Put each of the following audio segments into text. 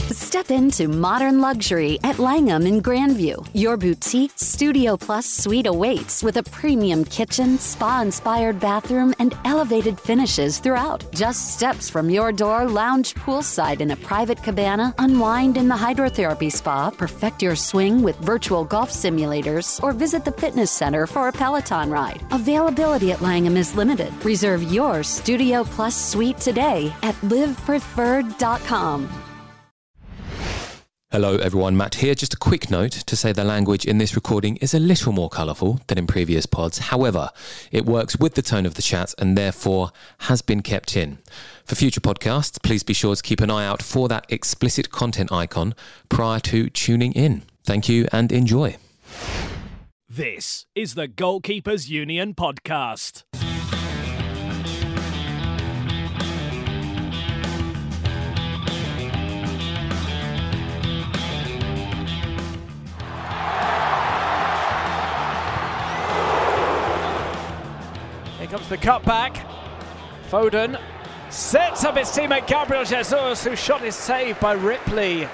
Step into modern luxury at Langham in Grandview. Your boutique Studio Plus suite awaits with a premium kitchen, spa-inspired bathroom, and elevated finishes throughout. Just steps from your door, lounge poolside in a private cabana, unwind in the hydrotherapy spa, perfect your swing with virtual golf simulators, or visit the fitness center for a Peloton ride. Availability at Langham is limited. Reserve your Studio Plus suite today at livepreferred.com. Hello everyone, Matt here. Just a quick note to say the language in this recording is a little more colourful than in previous pods. However, it works with the tone of the chat and therefore has been kept in. For future podcasts, please be sure to keep an eye out for that explicit content icon prior to tuning in. Thank you and enjoy. This is the Goalkeepers Union podcast. Here comes the cutback. Foden sets up his teammate Gabriel Jesus, whose shot is saved by Ripley.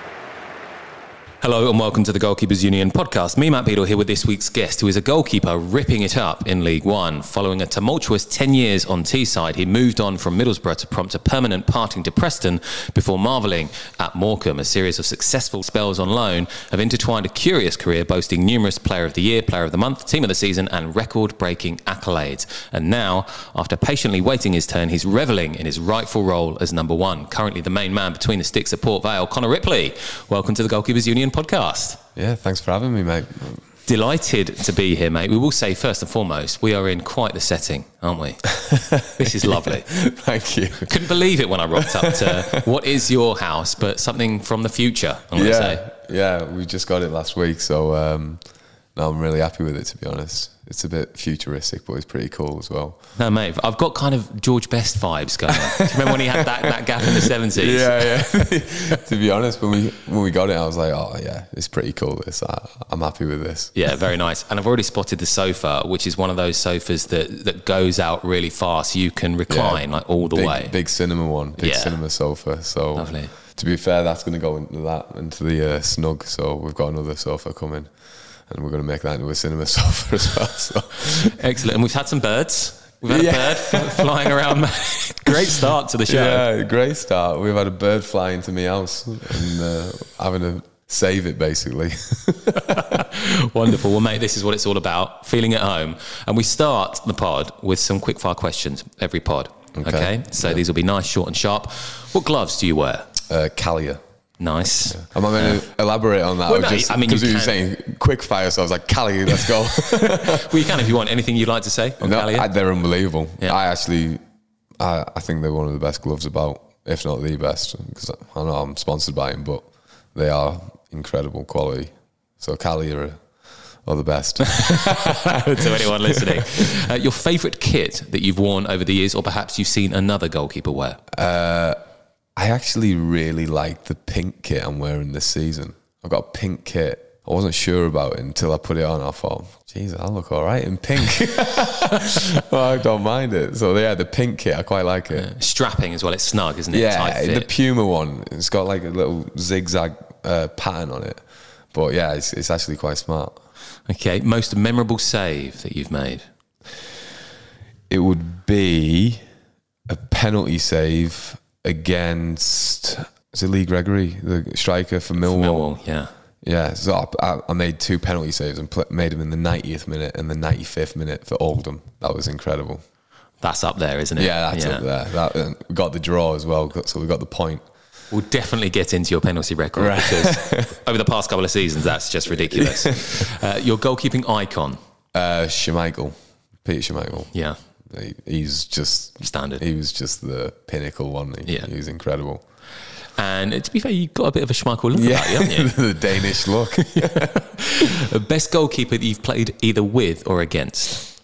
Hello and welcome to the Goalkeepers Union podcast. Me, Matt Beadle, here with this week's guest, who is a goalkeeper ripping it up in League One. Following a tumultuous 10 years on Teesside, he moved on from Middlesbrough to prompt a permanent parting to Preston before marvelling at Morecambe. A series of successful spells on loan have intertwined a curious career, boasting numerous Player of the Year, Player of the Month, Team of the Season and record-breaking accolades. And now, after patiently waiting his turn, he's revelling in his rightful role as number one. Currently the main man between the sticks at Port Vale, Connor Ripley. Welcome to the Goalkeepers Union podcast. Yeah, thanks for having me, mate. Delighted to be here, mate. We will say first and foremost, we are in quite the setting, aren't we? This is lovely. Thank you. Couldn't believe it when I rocked up to what is your house, but something from the future, I'm going to say. Yeah, we just got it last week, so no, I'm really happy with it, to be honest. It's a bit futuristic, but it's pretty cool as well. No, mate, I've got kind of George Best vibes going on. Do you remember when he had that gap in the 70s? Yeah. To be honest, when we got it, I was like, oh yeah, it's pretty cool, this. I'm happy with this. Yeah, very nice. And I've already spotted the sofa, which is one of those sofas that goes out really far, so you can recline like all the way. Big cinema one, cinema sofa. So lovely. To be fair, that's going to go into the snug. So we've got another sofa coming. And we're going to make that into a cinema sofa as well. So. Excellent. And we've had some birds. We've had a bird flying around. Great start to the show. Yeah, great start. We've had a bird fly into my house and having to save it, basically. Wonderful. Well, mate, this is what it's all about, feeling at home. And we start the pod with some quick-fire questions, every pod. Okay? So these will be nice, short and sharp. What gloves do you wear? Callier. Nice. Yeah. Am I going to elaborate on that? Well, no, I mean, because you were saying quick fire, so I was like, Callier, let's go. Well, you can if you want. Anything you'd like to say on Callier? They're unbelievable. Yeah. I think they're one of the best gloves about, if not the best. Because I know I'm sponsored by them, but they are incredible quality. So Callier are the best. To anyone listening. Your favourite kit that you've worn over the years, or perhaps you've seen another goalkeeper wear? I actually really like the pink kit I'm wearing this season. I've got a pink kit. I wasn't sure about it until I put it on. I thought, geez, I look all right in pink. Well, I don't mind it. So yeah, the pink kit, I quite like it. Yeah. Strapping as well. It's snug, isn't it? Yeah, the Puma one. It's got like a little zigzag pattern on it. But yeah, it's actually quite smart. Okay, most memorable save that you've made? It would be a penalty save against, is it Lee Gregory, the striker for Millwall? Yeah, so I made 2 penalty saves and made them in the 90th minute and the 95th minute for Oldham. That was incredible. That's up there, isn't it? Yeah, that's up there. We got the draw as well, so we got the point. We'll definitely get into your penalty record because over the past couple of seasons, that's just ridiculous. Your goalkeeping icon? Schmeichel, Peter Schmeichel. Yeah. He's just standard. He was just the pinnacle, wasn't he? Yeah. He was incredible. And to be fair, you've got a bit of a Schmeichel look about you, haven't you? The Danish look. Best goalkeeper that you've played either with or against?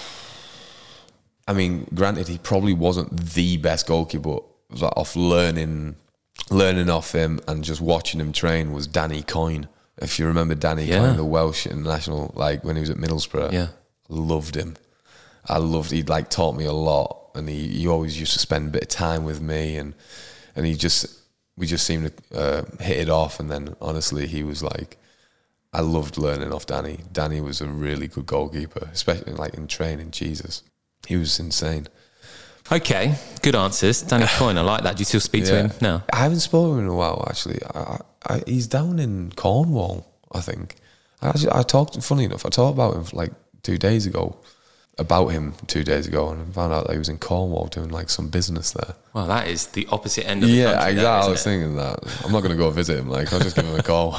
I mean, granted, he probably wasn't the best goalkeeper, but off learning off him and just watching him train was Danny Coyne. If you remember Danny Coyne, the Welsh international, like when he was at Middlesbrough. Yeah. Loved him. He'd like taught me a lot, and he always used to spend a bit of time with me, and he just we just seemed to hit it off. And then honestly, he was like, I loved learning off Danny. Danny was a really good goalkeeper, especially like in training. Jesus, he was insane. Okay, good answers. Danny Coyne, I like that. Do you still speak to him? No. I haven't spoken to him in a while, actually. He's down in Cornwall, I think. I talked, funny enough, I talked about him like 2 days ago, and I found out that he was in Cornwall doing like some business there. Well, that is the opposite end of the country. Yeah, exactly. I was thinking that. I'm not going to go visit him. Like, I'll just give him a call.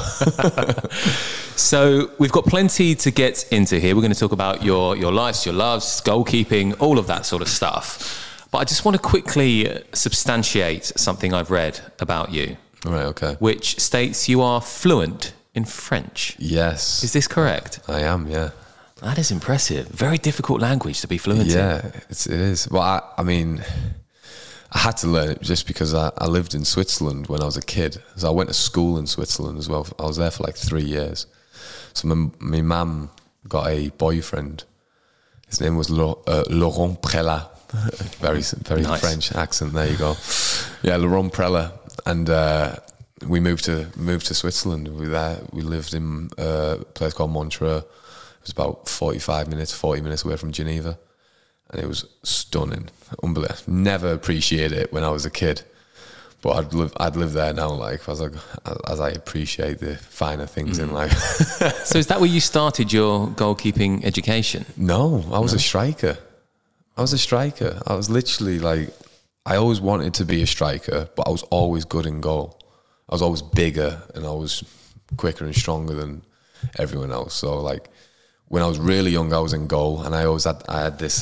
So we've got plenty to get into here. We're going to talk about your likes, your loves, goalkeeping, all of that sort of stuff. But I just want to quickly substantiate something I've read about you. Right, okay. Which states you are fluent in French. Yes. Is this correct? I am, yeah. That is impressive. Very difficult language to be fluent in. Yeah, it is. Well, I mean, I had to learn it just because I lived in Switzerland when I was a kid. So I went to school in Switzerland as well. I was there for like 3 years. So my mum got a boyfriend. His name was Laurent Prelat. Very nice. French accent. There you go. Yeah, Laurent Prelat, and we moved to Switzerland. We lived in a place called Montreux. It was about 40 minutes away from Geneva, and it was stunning, unbelievable. Never appreciated it when I was a kid, but I'd live there now. Like as I appreciate the finer things in life. So is that where you started your goalkeeping education? No, I was a striker. I was literally like, I always wanted to be a striker, but I was always good in goal. I was always bigger and I was quicker and stronger than everyone else. So like when I was really young, I was in goal, and I had this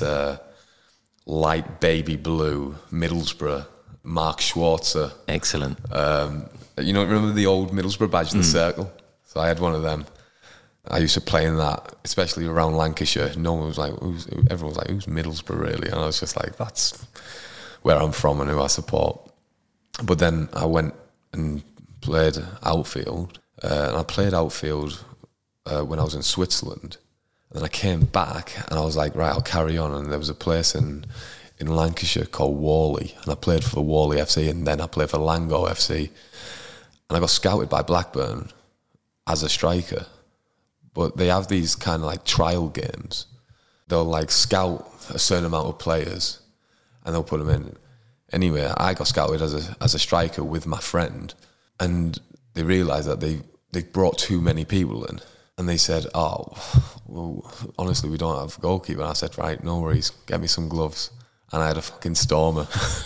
light baby blue Middlesbrough Mark Schwarzer. Excellent. Remember the old Middlesbrough badge, the circle? So I had one of them. I used to play in that, especially around Lancashire. Everyone was like, who's Middlesbrough really? And I was just like, that's where I'm from and who I support. But then I went and played outfield. And I played outfield when I was in Switzerland. And then I came back and I was like, right, I'll carry on. And there was a place in Lancashire called Whalley. And I played for Whalley FC, and then I played for Lango FC. And I got scouted by Blackburn as a striker. But they have these kind of like trial games. They'll like scout a certain amount of players and they'll put them in. Anyway, I got scouted as a striker with my friend, and they realised that they brought too many people in. And they said, oh, well, honestly, we don't have a goalkeeper. And I said, right, no worries, get me some gloves. And I had a fucking Stormer.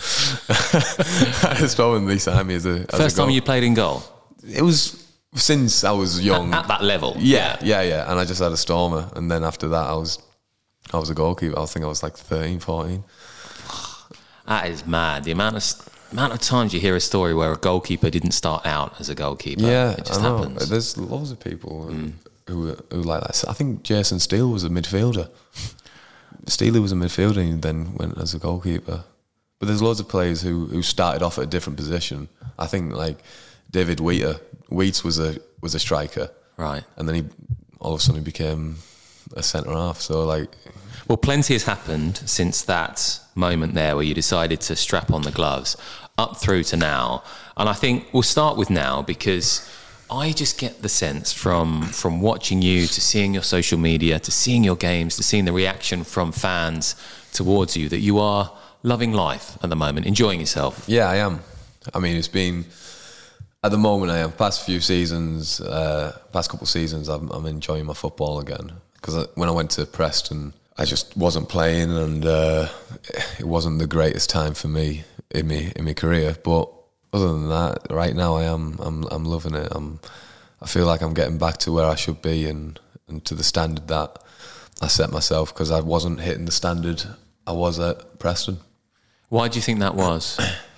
I had a Stormer, and they signed me as a First time you played in goal? It was since I was young. At that level? Yeah. And I just had a Stormer. And then after that, I was a goalkeeper. I think I was like 13, 14. That is mad. The amount of times you hear a story where a goalkeeper didn't start out as a goalkeeper. Yeah, it just I know. happens. There's loads of people who like that. I think Jason Steele was a midfielder. Steele was a midfielder and then went as a goalkeeper. But there's loads of players who started off at a different position. I think like David Wheats was a striker, right? And then all of a sudden he became a centre half. So like, well, plenty has happened since that moment there where you decided to strap on the gloves, up through to now. And I think we'll start with now, because I just get the sense from watching you, to seeing your social media, to seeing your games, to seeing the reaction from fans towards you, that you are loving life at the moment, enjoying yourself. Yeah, I am. I mean, it's been, at the moment I am. Past couple seasons, I'm enjoying my football again. Because when I went to Preston, I just wasn't playing, and it wasn't the greatest time for me in my career. But other than that, right now I'm loving it. I feel like I'm getting back to where I should be, and to the standard that I set myself, because I wasn't hitting the standard I was at Preston. Why do you think that was?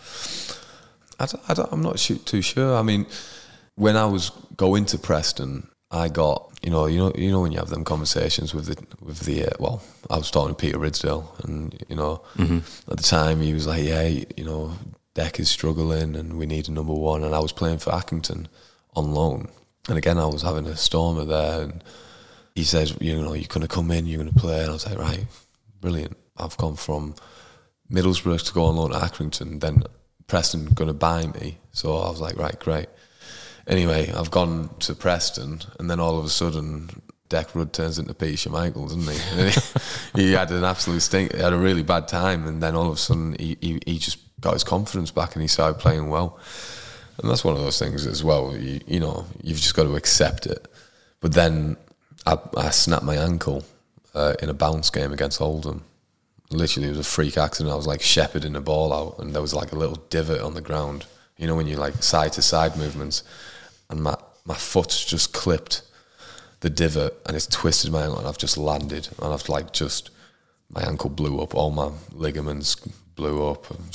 I'm not too sure. I mean, when I was going to Preston, I got, you know when you have them conversations with the I was talking to Peter Ridsdale, and at the time he was like, yeah, Deck is struggling and we need a number one, and I was playing for Accrington on loan, and again I was having a Stormer there, and he says, you're going to come in, you're going to play, and I was like, right, brilliant. I've gone from Middlesbrough to go on loan to Accrington, then Preston going to buy me. So I was like, right, great. Anyway, I've gone to Preston, and then all of a sudden, Dec Rudd turns into Peter Schmeichel, doesn't he? He had an absolute stink. He had a really bad time, and then all of a sudden, he just got his confidence back, and he started playing well. And that's one of those things as well. You know, you've just got to accept it. But then I snapped my ankle in a bounce game against Oldham. Literally, it was a freak accident. I was like shepherding the ball out, and there was like a little divot on the ground. You know, when you like side to side movements, and my foot's just clipped the divot, and it's twisted my ankle, and I've just landed, and I've like just my ankle blew up, all my ligaments blew up, and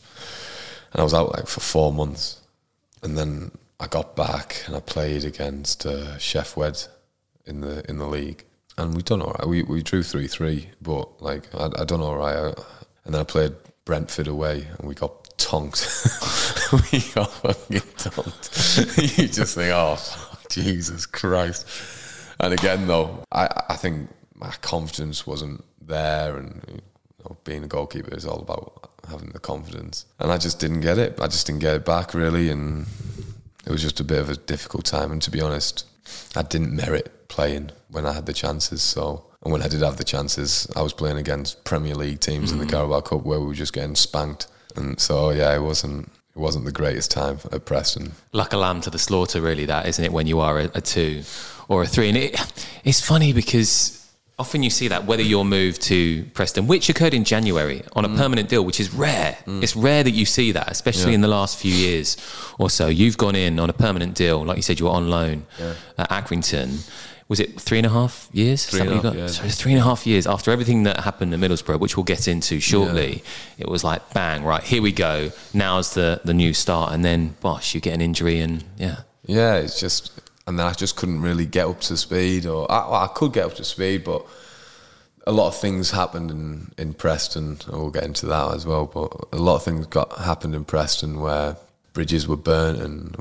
I was out like for 4 months, and then I got back and I played against Chef Wed in the league. And we done all right. We drew 3-3, but like I done all right. And then I played Brentford away, and we got tonked. We got fucking tonked. You just think, oh, Jesus Christ. And again, though, I think my confidence wasn't there, and you know, being a goalkeeper is all about having the confidence. And I just didn't get it. I just didn't get it back, really, and it was just a bit of a difficult time. And to be honest, I didn't merit playing when I had the chances. And when I did have the chances, I was playing against Premier League teams in the Carabao Cup where we were just getting spanked. And so, yeah, it wasn't the greatest time at Preston. Like a lamb to the slaughter, really, that, isn't it, when you are a 2 or a 3? And it's funny because often you see that, whether you're moved to Preston, which occurred in January, on a permanent deal, which is rare. It's rare that you see that, especially in the last few years or so. You've gone in on a permanent deal. Like you said, you were on loan at Accrington. Was it 3.5 years? 3.5 years. So it's 3.5 years after everything that happened at Middlesbrough, which we'll get into shortly. Yeah. It was like, bang, right, here we go. Now's the new start. And then, bosh, you get an injury and, Yeah, it's just... And then I just couldn't really get up to speed. I could get up to speed, but a lot of things happened in Preston. And we'll get into that as well. But a lot of things happened in Preston where bridges were burnt, and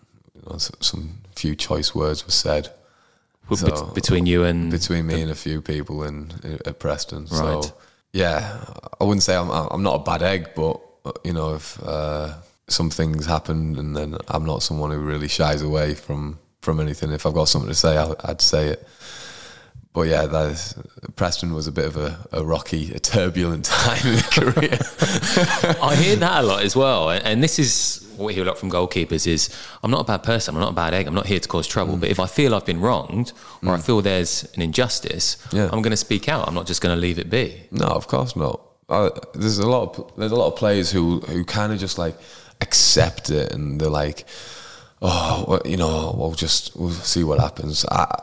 some few choice words were said. So, between you and... Between me and a few people at Preston. Right. So, yeah, I wouldn't say I'm not a bad egg, but, you know, if some things happened, and then I'm not someone who really shies away from anything. If I've got something to say, I'd say it. But yeah, Preston was a bit of a rocky, a turbulent time in the career. I hear that a lot as well. And this is what we hear a lot from goalkeepers is, I'm not a bad person, I'm not a bad egg, I'm not here to cause trouble. But if I feel I've been wronged, or I feel there's an injustice, I'm going to speak out. I'm not just going to leave it be. No, of course not. There's a lot of players who kind of just like accept it, and they're like, oh, well, you know, we'll see what happens.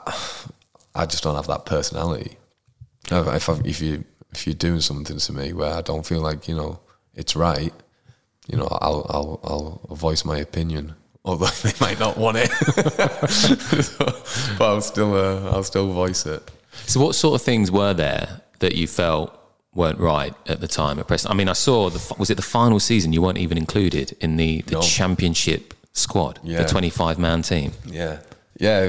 I just don't have that personality. If you're doing something to me where I don't feel like, you know, it's right, you know, I'll voice my opinion, although they might not want it. But I'll still voice it. So what sort of things were there that you felt weren't right at the time at Preston? I mean, I saw was it the final season you weren't even included in the championship squad, the 25-man team? Yeah, it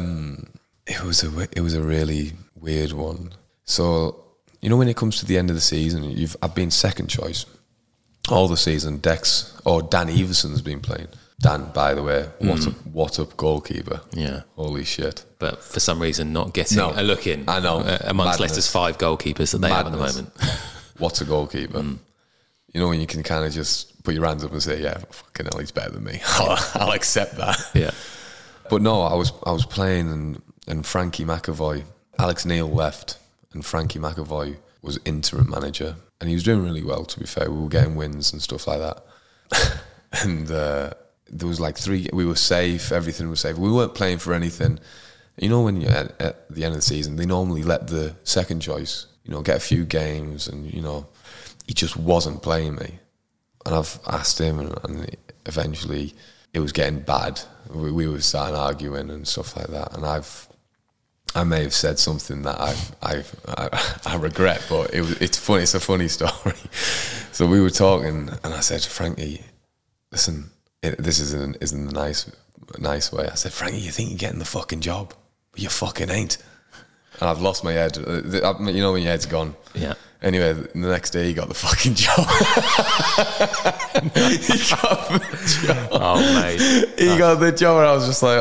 was a really weird one. So, you know, when it comes to the end of the season, I've been second choice all the season. Dan Everson's been playing. Dan, by the way, what up goalkeeper? Yeah, holy shit! But for some reason, not getting a look in. I know, amongst Leicester's 5 goalkeepers that they have at the moment. What's a goalkeeper? You know, when you can kind of just put your hands up and say, "Yeah, fucking hell, he's better than me." I'll accept that. Yeah. But no, I was playing, and Frankie McAvoy, Alex Neil left, and Frankie McAvoy was interim manager, and he was doing really well. To be fair, we were getting wins and stuff like that, and there was like 3. We were safe. Everything was safe. We weren't playing for anything. You know, when you're at the end of the season, they normally let the second choice, you know, get a few games, and you know, he just wasn't playing me. And I've asked him, and eventually it was getting bad. We were starting arguing and stuff like that, and I may have said something that I regret, but it's funny. It's a funny story. So we were talking, and I said, Frankie, listen, this isn't a nice way. I said, Frankie, you think you're getting the fucking job, but you fucking ain't. And I've lost my head. You know when your head's gone. Yeah. Anyway, the next day he got the fucking job. He got the job. Oh, mate. He got the job, and I was just like,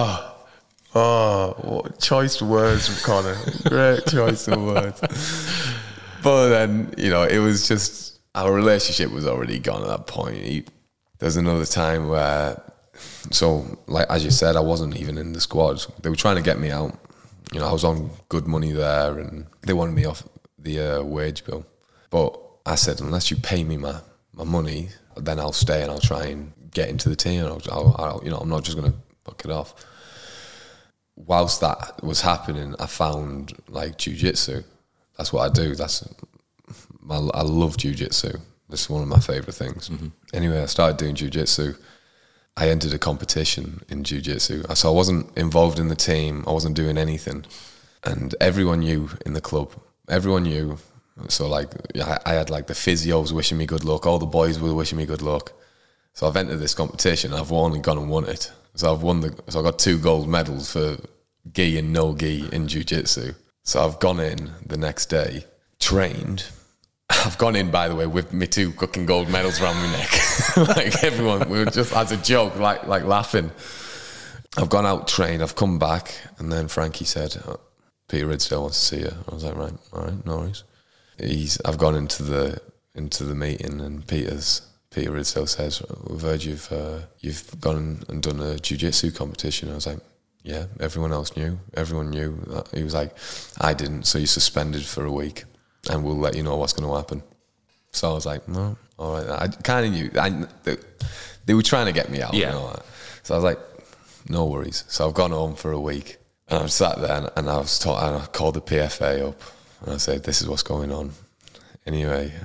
what choice of words, Connor. Great choice of words. But then, you know, it was just, our relationship was already gone at that point. There's another time where, so, like, as you said, I wasn't even in the squad. They were trying to get me out. You know, I was on good money there, and they wanted me off the wage bill. But I said, unless you pay me my money, then I'll stay and I'll try and get into the team. And I'll you know, I'm not just going to fuck it off. Whilst that was happening, I found like jiu-jitsu. That's what I do. I love jiu-jitsu. It's one of my favourite things. Mm-hmm. Anyway, I started doing jiu-jitsu. I entered a competition in jiu-jitsu. So I wasn't involved in the team. I wasn't doing anything. And everyone knew in the club. Everyone knew. So like I had like the physios wishing me good luck. All the boys were wishing me good luck. So I've entered this competition. And I've only gone and won it. So I got 2 gold medals for gi and no gi in jiu-jitsu. So I've gone in the next day, trained. I've gone in, by the way, with me 2 fucking gold medals around my neck. Like everyone, we were just as a joke, like laughing. I've gone out, trained, I've come back, and then Frankie said, Peter Ridsdale wants to see you. I was like, right, all right, no worries. I've gone into the meeting, and Peter Ridsdale says, we've heard you've gone and done a jiu-jitsu competition. I was like, yeah, everyone else knew. Everyone knew. He was like, I didn't, so you're suspended for a week, and we'll let you know what's going to happen. So I was like, no, all right. I kind of knew. They were trying to get me out. Yeah. You know? So I was like, no worries. So I've gone home for a week, and I sat there, and I called the PFA up, and I said, this is what's going on. Anyway,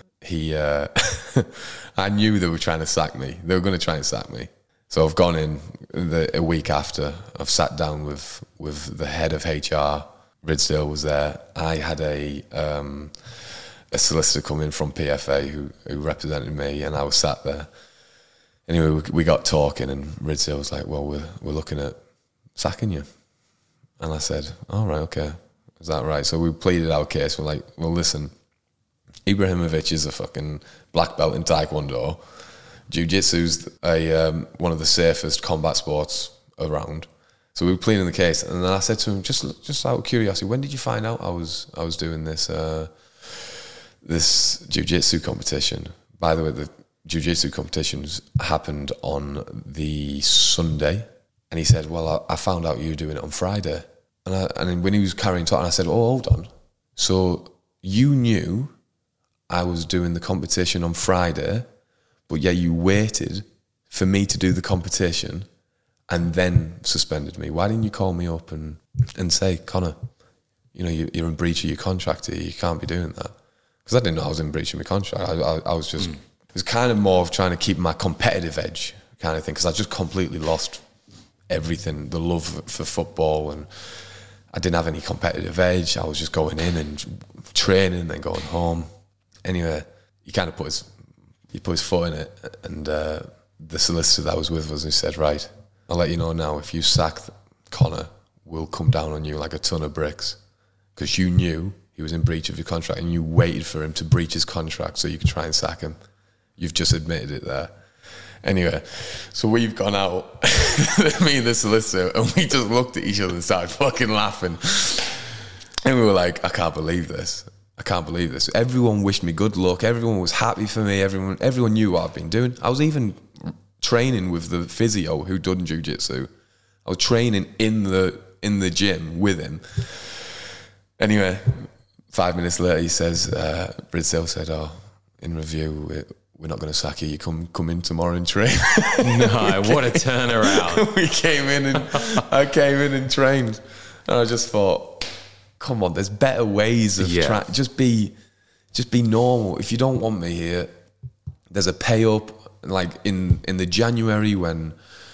I knew they were trying to sack me. They were going to try and sack me. So I've gone in a week after. I've sat down with the head of HR. Ridsdale was there. I had a solicitor come in from PFA who represented me, and I was sat there. Anyway, we got talking, and Ridsdale was like, well, we're looking at sacking you. And I said, all right, okay. Is that right? So we pleaded our case. We're like, well, listen, Ibrahimovic is a fucking black belt in Taekwondo. Jiu-jitsu's one of the safest combat sports around. So we were pleading the case, and then I said to him, just out of curiosity, when did you find out I was doing this jiu-jitsu competition? By the way, the jiu-jitsu competitions happened on the Sunday, and he said, well, I found out you were doing it on Friday. And when he was carrying on, I said, oh, hold on. So you knew I was doing the competition on Friday, but yeah, you waited for me to do the competition and then suspended me. Why didn't you call me up and say, Connor, you know, you're in breach of your contract here. You can't be doing that. Because I didn't know I was in breach of my contract. I was just, it was kind of more of trying to keep my competitive edge kind of thing, because I just completely lost everything, the love for football, and I didn't have any competitive edge. I was just going in and training and then going home. Anyway, he kind of put his foot in it, and the solicitor that was with us, he said, right, I'll let you know now, if you sack Connor, we'll come down on you like a ton of bricks, because you knew he was in breach of your contract and you waited for him to breach his contract so you could try and sack him. You've just admitted it there. Anyway, so we've gone out, me and the solicitor, and we just looked at each other and started fucking laughing. And we were like, I can't believe this. I can't believe this. Everyone wished me good luck. Everyone was happy for me. Everyone knew what I'd been doing. I was even training with the physio who'd done jiu-jitsu. I was training in the gym with him. Anyway, 5 minutes later, he says, Ridsdale said, oh, in review, we're not going to sack you. You come in tomorrow and train. No, what a turnaround. I came in and trained. And I just thought, come on, there's better ways of trying. Just be normal. If you don't want me here, there's a pay up. Like in the January when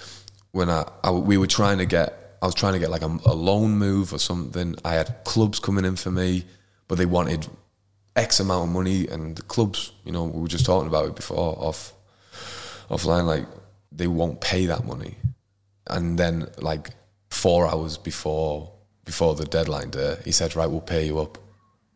we were trying to get, I was trying to get like a loan move or something. I had clubs coming in for me, but they wanted X amount of money, and the clubs, you know, we were just talking about it before offline, like they won't pay that money. And then like 4 hours before the deadline day, he said, right, we'll pay you up.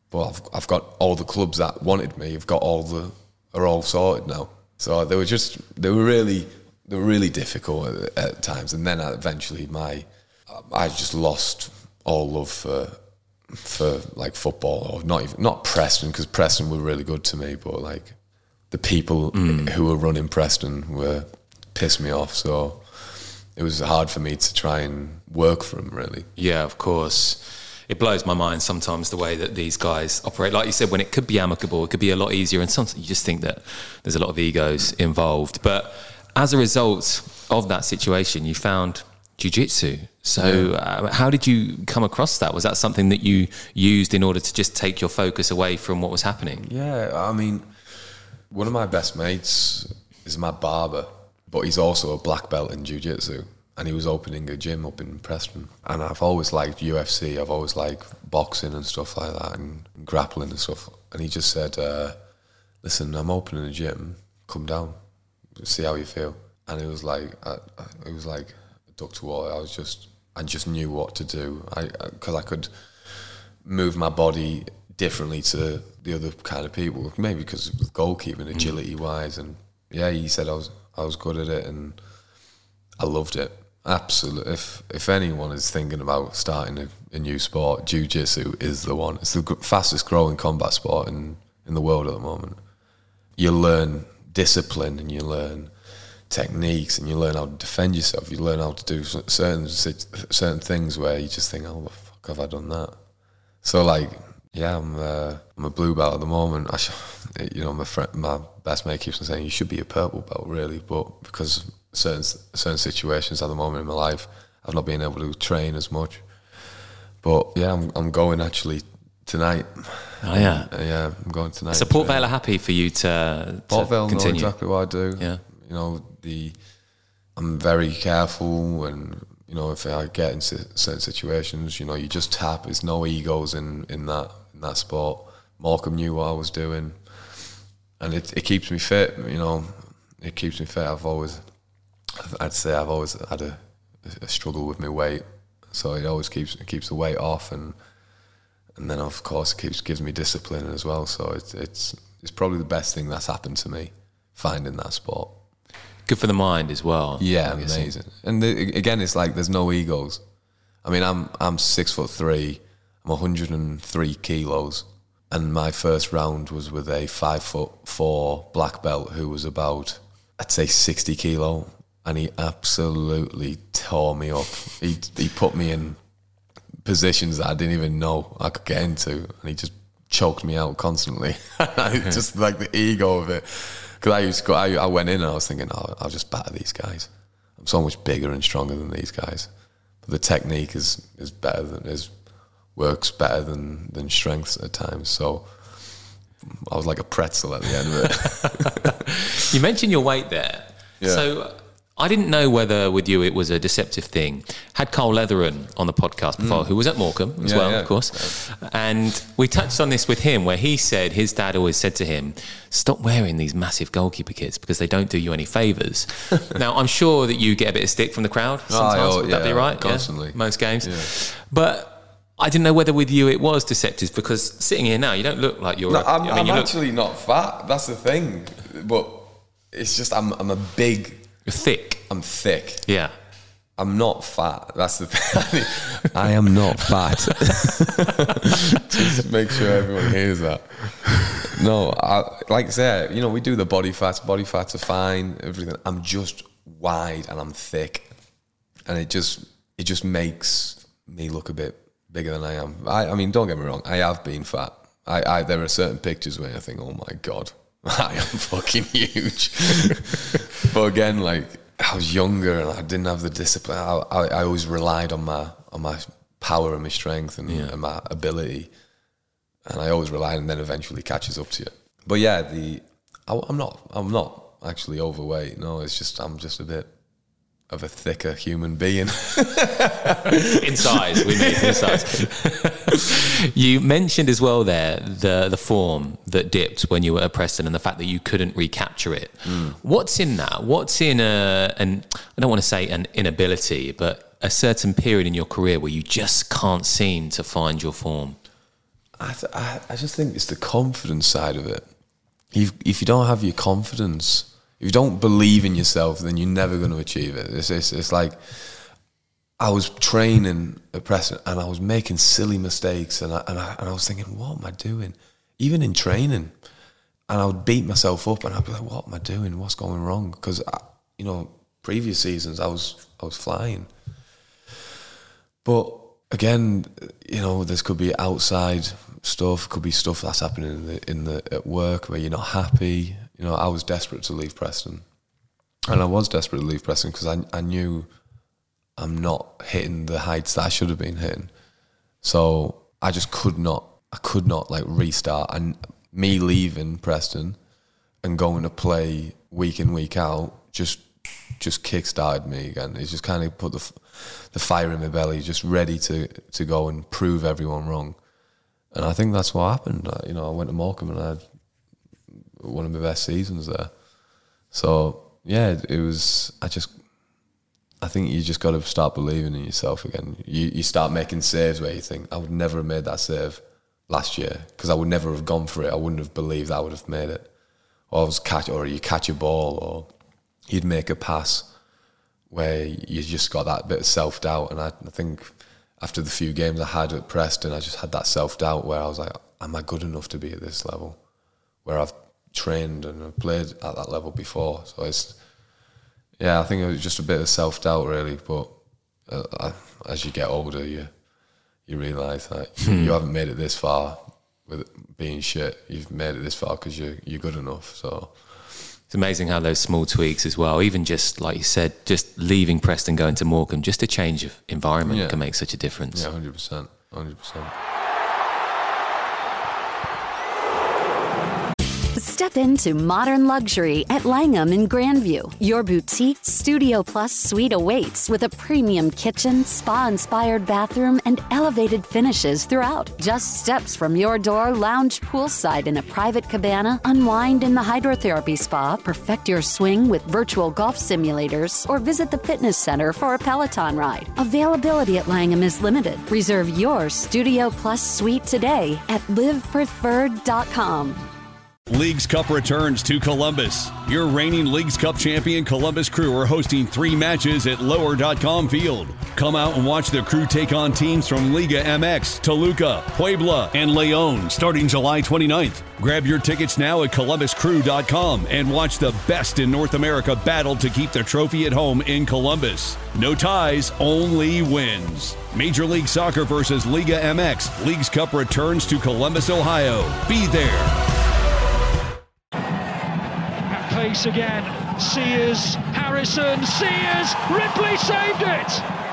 but I've got all the clubs that wanted me. Are all sorted now. So they were really difficult at times. And then eventually I just lost all love for like football, or not Preston, because Preston were really good to me, but like the people who were running Preston pissed me off. So it was hard for me to try and work for them, really. Yeah, of course. It blows my mind sometimes the way that these guys operate. Like you said, when it could be amicable, it could be a lot easier, and sometimes you just think that there's a lot of egos involved. But as a result of that situation, you found jiu-jitsu. So how did you come across that? Was that something that you used in order to just take your focus away from what was happening? Yeah, I mean, one of my best mates is my barber, but he's also a black belt in jiu-jitsu. And he was opening a gym up in Preston. And I've always liked UFC. I've always liked boxing and stuff like that, and grappling and stuff. And he just said, listen, I'm opening a gym. Come down. See how you feel. And it was like a duck to water. I just knew what to do. Because I could move my body differently to the other kind of people. Maybe because of goalkeeping, agility-wise. And yeah, he said I was good at it, and I loved it. Absolutely. If anyone is thinking about starting a new sport, jiu-jitsu is the one. It's the fastest growing combat sport in the world at the moment. You learn discipline, and you learn techniques, and you learn how to defend yourself. You learn how to do certain things where you just think, oh, the fuck have I done that? So like, yeah, I'm a blue belt at the moment. My best mate keeps on saying you should be a purple belt, really, but because certain situations at the moment in my life, I've not been able to train as much. But yeah, I'm going actually tonight. Oh yeah, yeah, I'm going tonight. So Port Vale are happy for you to Port Vale continue. know exactly what I do. Yeah, you know, I'm very careful, and you know, if I get into certain situations, you know, you just tap. There's no egos in that sport. Morecambe knew what I was doing, and it keeps me fit. You know, it keeps me fit. I'd say I've always had a struggle with my weight, so it always keeps the weight off, and then of course it gives me discipline as well. So it's probably the best thing that's happened to me, finding that sport. Good for the mind as well. Yeah, amazing. And again, it's like there's no egos. I mean, I'm 6'3", I'm 103 kilos, and my first round was with a 5'4" black belt who was about, I'd say, 60 kilo. And he absolutely tore me up. He put me in positions that I didn't even know I could get into, and he just choked me out constantly. Just like the ego of it. Because I went in and I was thinking, oh, I'll just batter these guys. I'm so much bigger and stronger than these guys. But the technique is better works better than strength at times. So I was like a pretzel at the end of it. You mentioned your weight there. Yeah. So I didn't know whether with you it was a deceptive thing. Had Cole Leatheran on the podcast before, who was at Morecambe as well, of course. And we touched on this with him, where he said his dad always said to him, stop wearing these massive goalkeeper kits because they don't do you any favours. Now, I'm sure that you get a bit of stick from the crowd sometimes. Would that be right? Constantly. Yeah? Most games. Yeah. But I didn't know whether with you it was deceptive, because sitting here now, you don't look like you're... No, I'm actually not fat. That's the thing. But it's just I'm a big... You're thick. I'm thick. Yeah. I'm not fat. That's the thing. I am not fat. Just make sure everyone hears that. No, like I said, you know, we do the body fats. Body fats are fine, everything. I'm just wide and I'm thick. And it just makes me look a bit bigger than I am. I mean, don't get me wrong. I have been fat. There are certain pictures where I think, oh my God, I am fucking huge. But again, like, I was younger and I didn't have the discipline. I always relied on my power and my strength and my ability, and I always relied, and then eventually catches up to you. But yeah, I'm not actually overweight. No, it's just I'm just a bit of a thicker human being. In size, we mean in size. You mentioned as well there the form that dipped when you were at Preston and the fact that you couldn't recapture it. What's in that? What's in and I don't want to say an inability, but a certain period in your career where you just can't seem to find your form? I just think it's the confidence side of it. If you don't have your confidence, if you don't believe in yourself, then you're never going to achieve it. It's like I was training at Preston and I was making silly mistakes and I was thinking, what am I doing? Even in training. And I would beat myself up and I'd be like, what am I doing? What's going wrong? Because, previous seasons I was flying. But again, this could be outside stuff, could be stuff that's happening at work where you're not happy. I was desperate to leave Preston. And I was desperate to leave Preston because I knew I'm not hitting the heights that I should have been hitting. So I just could not like restart. And me leaving Preston and going to play week in, week out just kick-started me again. It just kind of put the fire in my belly, just ready to go and prove everyone wrong. And I think that's what happened. I went to Morecambe and I had one of my best seasons there. So, yeah, it was... I think you just got to start believing in yourself again. You start making saves where you think, I would never have made that save last year because I would never have gone for it. I wouldn't have believed I would have made it. Or you catch a ball or you'd make a pass where you just got that bit of self-doubt. And I think after the few games I had at Preston, I just had that self-doubt where I was like, am I good enough to be at this level? Where I've trained and I've played at that level before. So I think it was just a bit of self-doubt really. But as you get older, you realise that you haven't made it this far with being shit. You've made it this far because you're good enough. So it's amazing how those small tweaks as well, even just like you said, just leaving Preston, going to Morecambe, just a change of environment can make such a difference. Yeah, 100%. Step into modern luxury at Langham in Grandview. Your boutique Studio Plus suite awaits with a premium kitchen, spa-inspired bathroom, and elevated finishes throughout. Just steps from your door, lounge poolside in a private cabana, unwind in the hydrotherapy spa, perfect your swing with virtual golf simulators, or visit the fitness center for a Peloton ride. Availability at Langham is limited. Reserve your Studio Plus suite today at livepreferred.com. Leagues Cup returns to Columbus. Your reigning Leagues Cup champion Columbus Crew are hosting 3 matches at Lower.com Field. Come out and watch the Crew take on teams from Liga MX, Toluca, Puebla, and León starting July 29th. Grab your tickets now at ColumbusCrew.com and watch the best in North America battle to keep the trophy at home in Columbus. No ties, only wins. Major League Soccer versus Liga MX. Leagues Cup returns to Columbus, Ohio. Be there. Pace again, Sears, Harrison, Sears, Ripley saved it!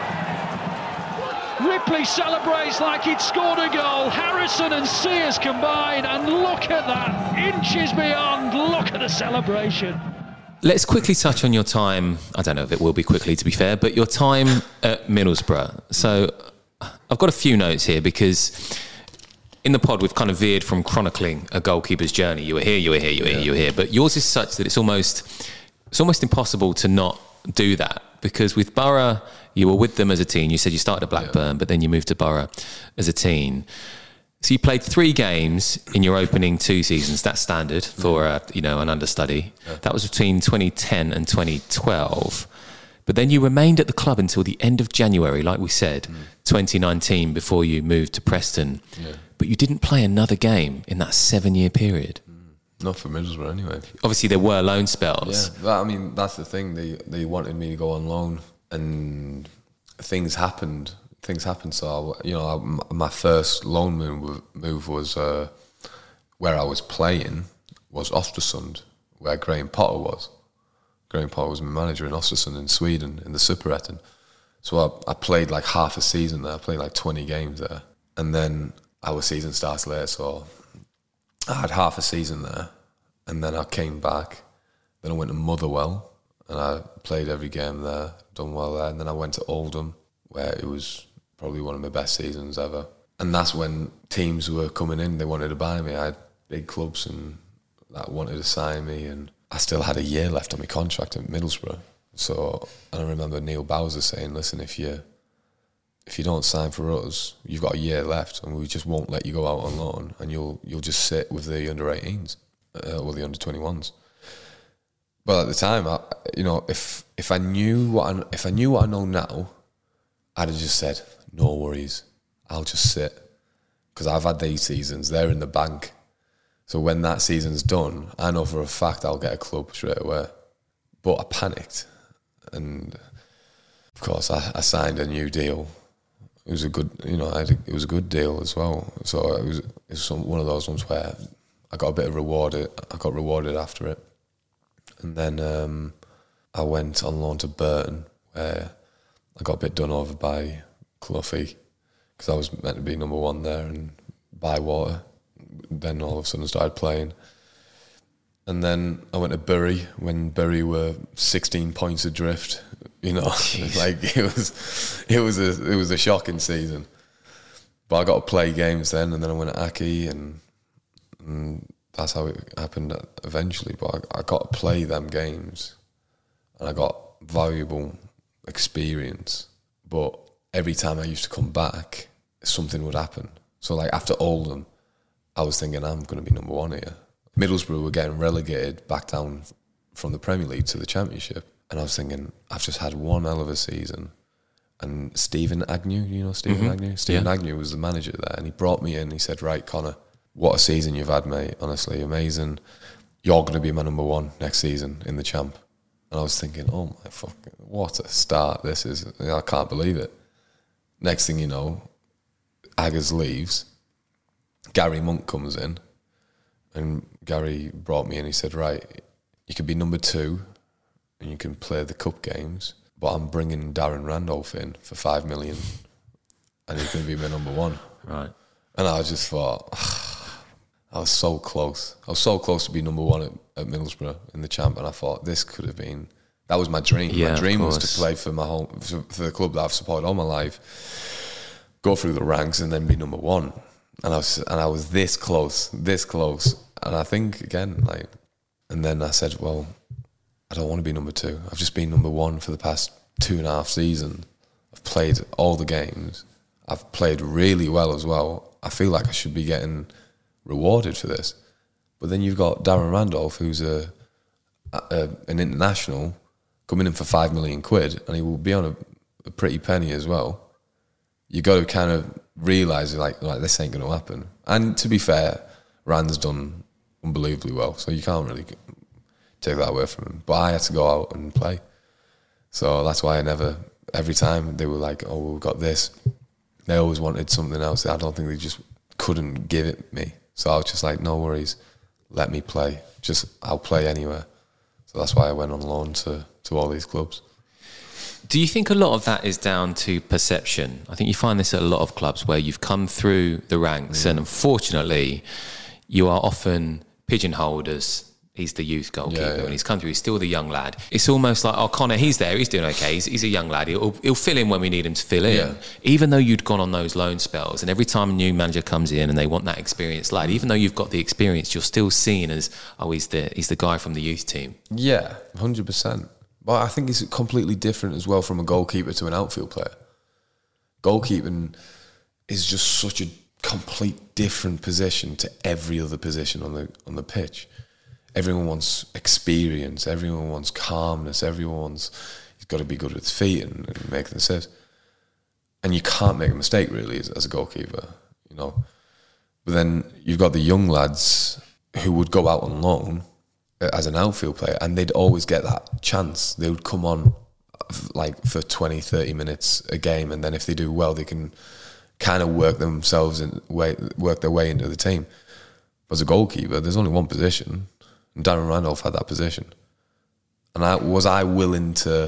Ripley celebrates like he'd scored a goal. Harrison and Sears combine, and look at that, inches beyond, look at the celebration. Let's quickly touch on your time, I don't know if it will be quickly to be fair, but your time at Middlesbrough. So I've got a few notes here because in the pod, we've kind of veered from chronicling a goalkeeper's journey. You were here. But yours is such that it's almost impossible to not do that. Because with Borough, you were with them as a teen. You said you started at Blackburn, but then you moved to Borough as a teen. So you played 3 games in your opening 2 seasons. That's standard for an understudy. Yeah. That was between 2010 and 2012. But then you remained at the club until the end of January, like we said, 2019, before you moved to Preston. Yeah. But you didn't play another game in that 7-year period. Not for Middlesbrough anyway. Obviously, there were loan spells. Yeah, that's the thing. They wanted me to go on loan, and things happened. So, my first loan move was where I was playing was Östersund, where Graham Potter was. Graham Potter was my manager in Östersund in Sweden, in the Superettan. So I played like half a season there. I played like 20 games there. And then our season starts later, so I had half a season there. And then I came back. Then I went to Motherwell, and I played every game there, done well there. And then I went to Oldham, where it was probably one of my best seasons ever. And that's when teams were coming in, they wanted to buy me. I had big clubs and that wanted to sign me, and I still had a year left on my contract at Middlesbrough. So, and I remember Neil Bowser saying, listen, if you if you don't sign for us, you've got a year left, and we just won't let you go out on loan, and you'll just sit with the under-18s or the under-21s. But at the time, if I knew what I know now, I'd have just said, no worries, I'll just sit, because I've had these seasons, they're in the bank. So when that season's done, I know for a fact I'll get a club straight away. But I panicked, and of course I signed a new deal. It was a good, it was a good deal as well. So it was one of those ones where I got a bit of rewarded. I got rewarded after it, and then I went on loan to Burton, where I got a bit done over by Cloughie, because I was meant to be number one there, and Bywater. Then all of a sudden started playing. And then I went to Bury when Bury were 16 points adrift. Like it was a shocking season. But I got to play games then, and then I went to Aki, and that's how it happened eventually. But I got to play them games, and I got valuable experience. But every time I used to come back, something would happen. So like after Oldham, I was thinking, I'm going to be number one here. Middlesbrough were getting relegated back down from the Premier League to the Championship. And I was thinking, I've just had one hell of a season. And Stephen Agnew, you know Stephen Agnew? Stephen Agnew was the manager there. And he brought me in. He said, right, Connor, what a season you've had, mate. Honestly, amazing. You're going to be my number one next season in the Champ. And I was thinking, oh my fucking, what a start this is. I can't believe it. Next thing you know, Aggers leaves. Gary Monk comes in. And Gary brought me in. He said, right, you could be number two and you can play the cup games, but I'm bringing Darren Randolph in for $5 million and he's going to be my number one. Right. And I just thought, I was so close. I was so close to be number one at Middlesbrough in the Champ, and I thought this could have been, that was my dream. Yeah, my dream was to play for my home, for the club that I've supported all my life, go through the ranks and then be number one. And I was this close. And I think, again, and then I said, well, I don't want to be number two. I've just been number one for the past 2.5 seasons. I've played all the games. I've played really well as well. I feel like I should be getting rewarded for this. But then you've got Darren Randolph, who's an international, coming in for £5 million, and he will be on a pretty penny as well. You got to kind of realise, like this ain't going to happen. And to be fair, Rand's done unbelievably well, so you can't really take that away from him. But I had to go out and play. So that's why every time they were like, oh, we've got this, they always wanted something else. I don't think they just couldn't give it me. So I was just like, no worries, let me play. I'll play anywhere. So that's why I went on loan to all these clubs. Do you think a lot of that is down to perception? I think you find this at a lot of clubs where you've come through the ranks and unfortunately you are often pigeonholed as he's the youth goalkeeper and he's come through, he's still the young lad. It's almost like, oh, Connor, he's there, he's doing okay, he's a young lad, he'll fill in when we need him to fill in. Yeah. Even though you'd gone on those loan spells, and every time a new manager comes in and they want that experienced lad, even though you've got the experience, you're still seen as, oh, he's the guy from the youth team. Yeah, 100%. But I think it's completely different as well from a goalkeeper to an outfield player. Goalkeeping is just such a complete different position to every other position on the pitch. Everyone wants experience, everyone wants calmness, he's got to be good with his feet and making the saves. And you can't make a mistake really as a goalkeeper, you know. But then you've got the young lads who would go out on loan as an outfield player, and they'd always get that chance. They would come on like for 20, 30 minutes a game, and then if they do well, they can kind of work themselves and work their way into the team. But as a goalkeeper, there's only one position, and Darren Randolph had that position. And was I willing to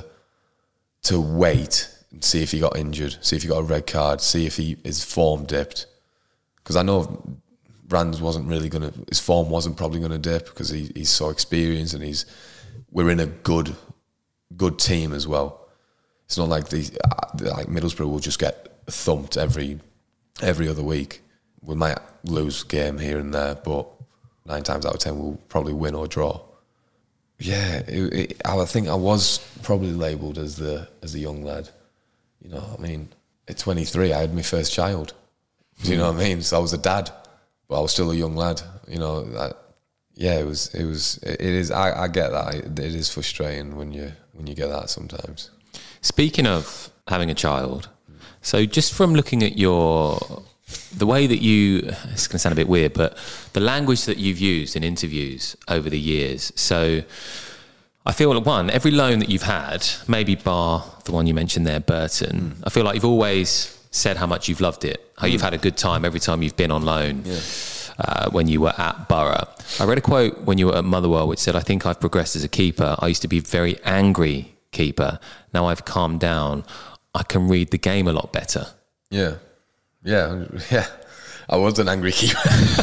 wait and see if he got injured, see if he got a red card, see if his form dipped? Because I know Rands his form wasn't probably going to dip because he's so experienced and we're in a good team as well. It's not like like Middlesbrough will just get thumped every other week. We might lose a game here and there, but 9 times out of 10 we'll probably win or draw. Yeah, I think I was probably labelled as the young lad. You know what I mean? at 23, I had my first child. Do you know what I mean? So I was a dad, but I was still a young lad. You know, it is. I get that. It is frustrating when you get that sometimes. Speaking of having a child, so just from looking at the way that it's going to sound a bit weird, but the language that you've used in interviews over the years. So I feel like every loan that you've had, maybe bar the one you mentioned there, Burton, I feel like you've always said how much you've loved it, how you've had a good time every time you've been on loan. When you were at Borough. I read a quote when you were at Motherwell which said, "I think I've progressed as a keeper. I used to be a very angry keeper. Now I've calmed down. I can read the game a lot better." Yeah. I was an angry keeper.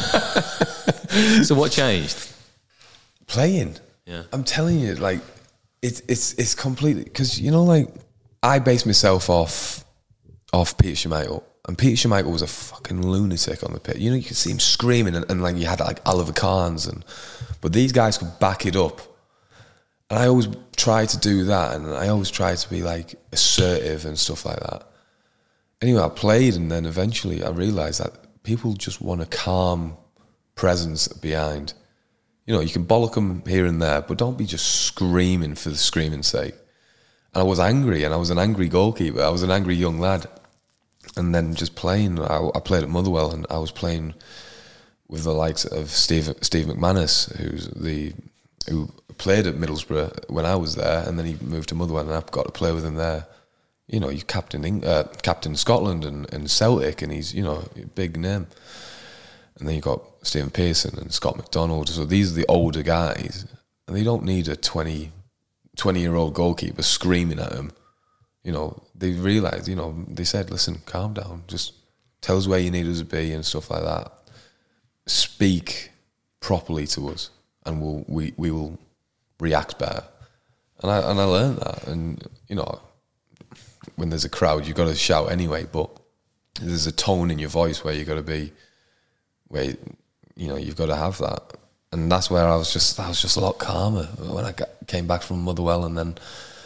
So what changed? Playing. Yeah. I'm telling you, like, it's completely, because, you know, like, I base myself off Peter Schmeichel. And Peter Schmeichel was a fucking lunatic on the pitch. You know, you could see him screaming, and like you had like Oliver Kahns, but these guys could back it up. And I always try to do that, and I always try to be like assertive and stuff like that. Anyway, I played, and then eventually I realised that people just want a calm presence behind. You know, you can bollock them here and there, but don't be just screaming for the screaming's sake. And I was angry, and I was an angry goalkeeper. I was an angry young lad. And then just playing, I played at Motherwell, and I was playing with the likes of Steve McManus, who played at Middlesbrough when I was there, and then he moved to Motherwell, and I got to play with him there. You know, you captain Scotland and Celtic, and he's, you know, a big name. And then you got Stephen Pearson and Scott McDonald. So these are the older guys, and they don't need a 20-year-old goalkeeper screaming at them. You know, they realised, you know, they said, "Listen, calm down. Just tell us where you need us to be," and stuff like that. Speak properly to us, and we will react better. And I learned that. And, you know, when there's a crowd, you've got to shout anyway, but there's a tone in your voice where you've got to be, where, you know, you've got to have that. And that's where I was just a lot calmer when I came back from Motherwell. And then,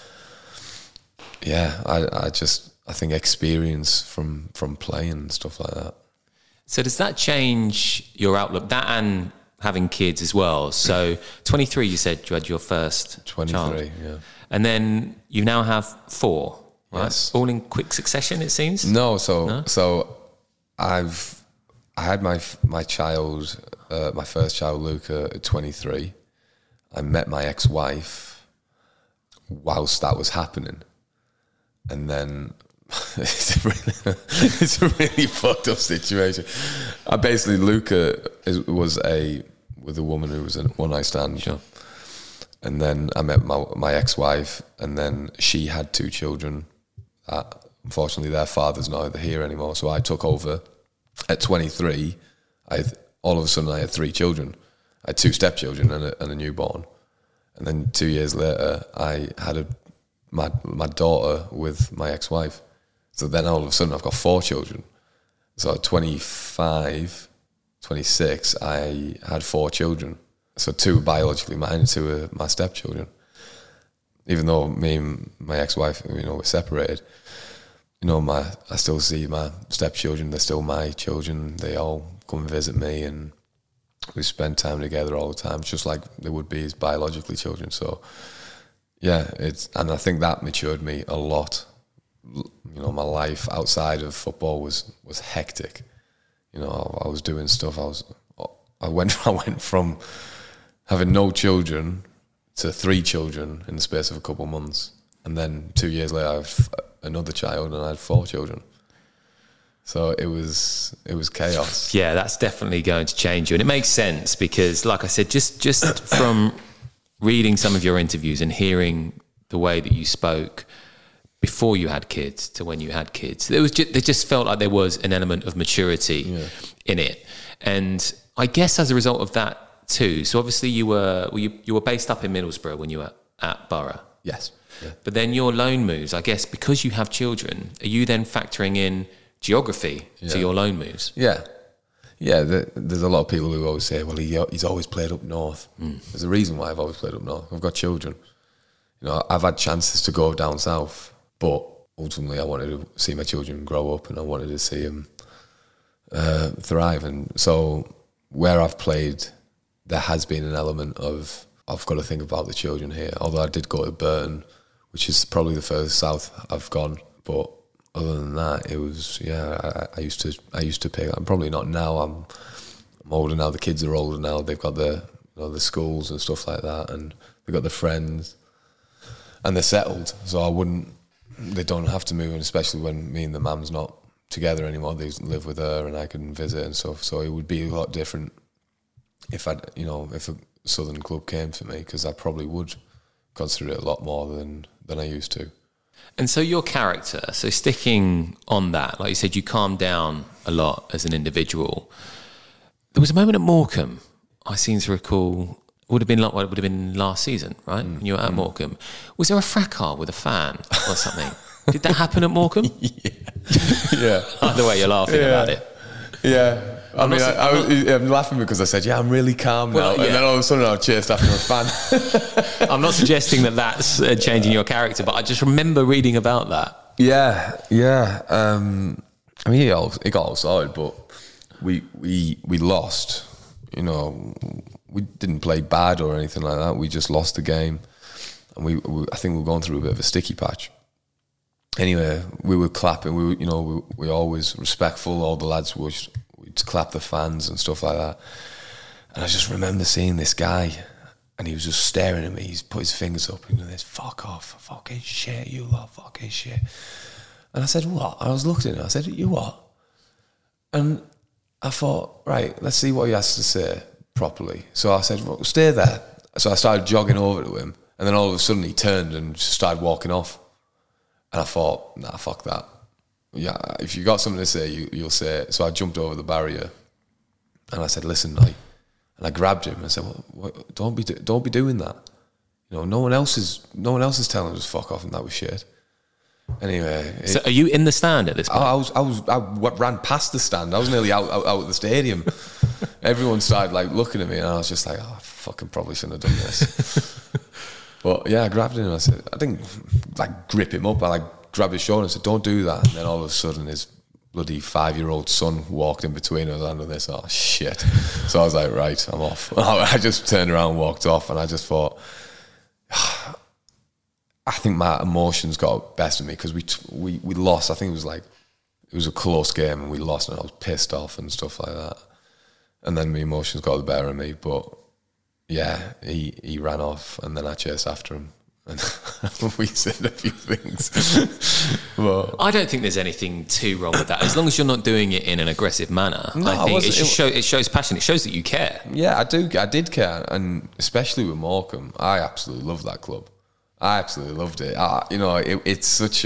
yeah, I think experience from playing and stuff like that. So does that change your outlook? That and having kids as well. So 23, you said you had your first 23, child. Yeah. And then you now have 4, right? Yes. All in quick succession, it seems? No, so I had my child, my first child, Luca, at 23. I met my ex-wife whilst that was happening. And then it's a really fucked up situation. Basically, Luca was with a woman who was a one-night stand. Sure. And then I met my ex-wife, and then she had 2 children. Unfortunately, their father's not here anymore. So I took over at 23. All of a sudden, I had 3 children. I had 2 stepchildren and a newborn. And then 2 years later, I had my daughter with my ex-wife. So then all of a sudden I've got 4 children. So at 25, 26, I had 4 children. So 2 biologically mine and 2 are my stepchildren. Even though me and my ex-wife, you know, we're separated, you know, I still see my stepchildren. They're still my children. They all come and visit me, and we spend time together all the time, just like they would be as biologically children. So yeah, and I think that matured me a lot. You know, my life outside of football was hectic. You know, I was doing stuff. I went from having no children to 3 children in the space of a couple of months, and then 2 years later I have another child, and I had 4 children. So it was chaos. Yeah, that's definitely going to change you, and it makes sense because, like I said, just from reading some of your interviews and hearing the way that you spoke before you had kids to when you had kids, they just felt like there was an element of maturity in it. And I guess as a result of that too, so obviously you were based up in Middlesbrough when you were at Borough. Yes. Yeah. But then your loan moves, I guess, because you have children, are you then factoring in geography to your loan moves? Yeah. Yeah, there's a lot of people who always say, well, he's always played up north. There's a reason why I've always played up north. I've got children. You know, I've had chances to go down south, but ultimately I wanted to see my children grow up, and I wanted to see them thrive. And so where I've played, there has been an element of I've got to think about the children here. Although I did go to Burton, which is probably the furthest south I've gone, but other than that, it was I used to pick. I'm probably not now. I'm older now. The kids are older now. They've got the schools and stuff like that, and they've got their friends, and they're settled. So they don't have to move, and especially when me and the mum's not together anymore. They live with her, and I can visit and stuff. So it would be a lot different if a Southern club came to me, because I probably would consider it a lot more than I used to. And so your character, so sticking on that, like you said, you calmed down a lot as an individual. There was a moment at Morecambe, I seem to recall, it would have been last season, right? When you were at Morecambe. Was there a fracas with a fan or something? Did that happen at Morecambe? Yeah. The way you're laughing about it. Yeah. I'm laughing because I said, I'm really calm now. And then all of a sudden I chased after a fan. I'm not suggesting that that's changing your character, but I just remember reading about that. Yeah. I mean, it got all sorted, but we lost. You know, we didn't play bad or anything like that. We just lost the game. And I think we were going through a bit of a sticky patch. Anyway, we were clapping. We were always respectful. All the lads we'd clap the fans and stuff like that. And I just remember seeing this guy, and he was just staring at me. He's put his fingers up and this, fuck off, fucking shit, you lot, fucking shit. And I said, what? I was looking at him. I said, you what? And I thought, right, let's see what he has to say properly. So I said, well, stay there. So I started jogging over to him, and then all of a sudden he turned and just started walking off. And I thought, nah, fuck that. Yeah, if you got something to say, you'll say it. So I jumped over the barrier, and I said, listen, and I grabbed him and I said, well, don't be doing that. You know, no one else is telling us fuck off, and that was shit. Anyway, so are you in the stand at this point? I ran past the stand. I was nearly out of the stadium. Everyone started like looking at me, and I was just like, oh, I fucking probably shouldn't have done this. But yeah, I grabbed him and I said, I didn't like grip him up. I grabbed his shoulder and said, don't do that. And then all of a sudden his bloody 5-year-old son walked in between us under this. Oh shit. So I was like, right, I'm off. I just turned around and walked off, and I just thought, I think my emotions got best of me, because we lost. I think it was a close game, and we lost, and I was pissed off and stuff like that. And then my emotions got the better of me. But yeah, he ran off, and then I chased after him, and we said a few things. But I don't think there's anything too wrong with that, as long as you're not doing it in an aggressive manner. No, I think it shows passion. It shows that you care. Yeah, I did care, and especially with Morecambe, I absolutely loved that club. I absolutely loved it. It's such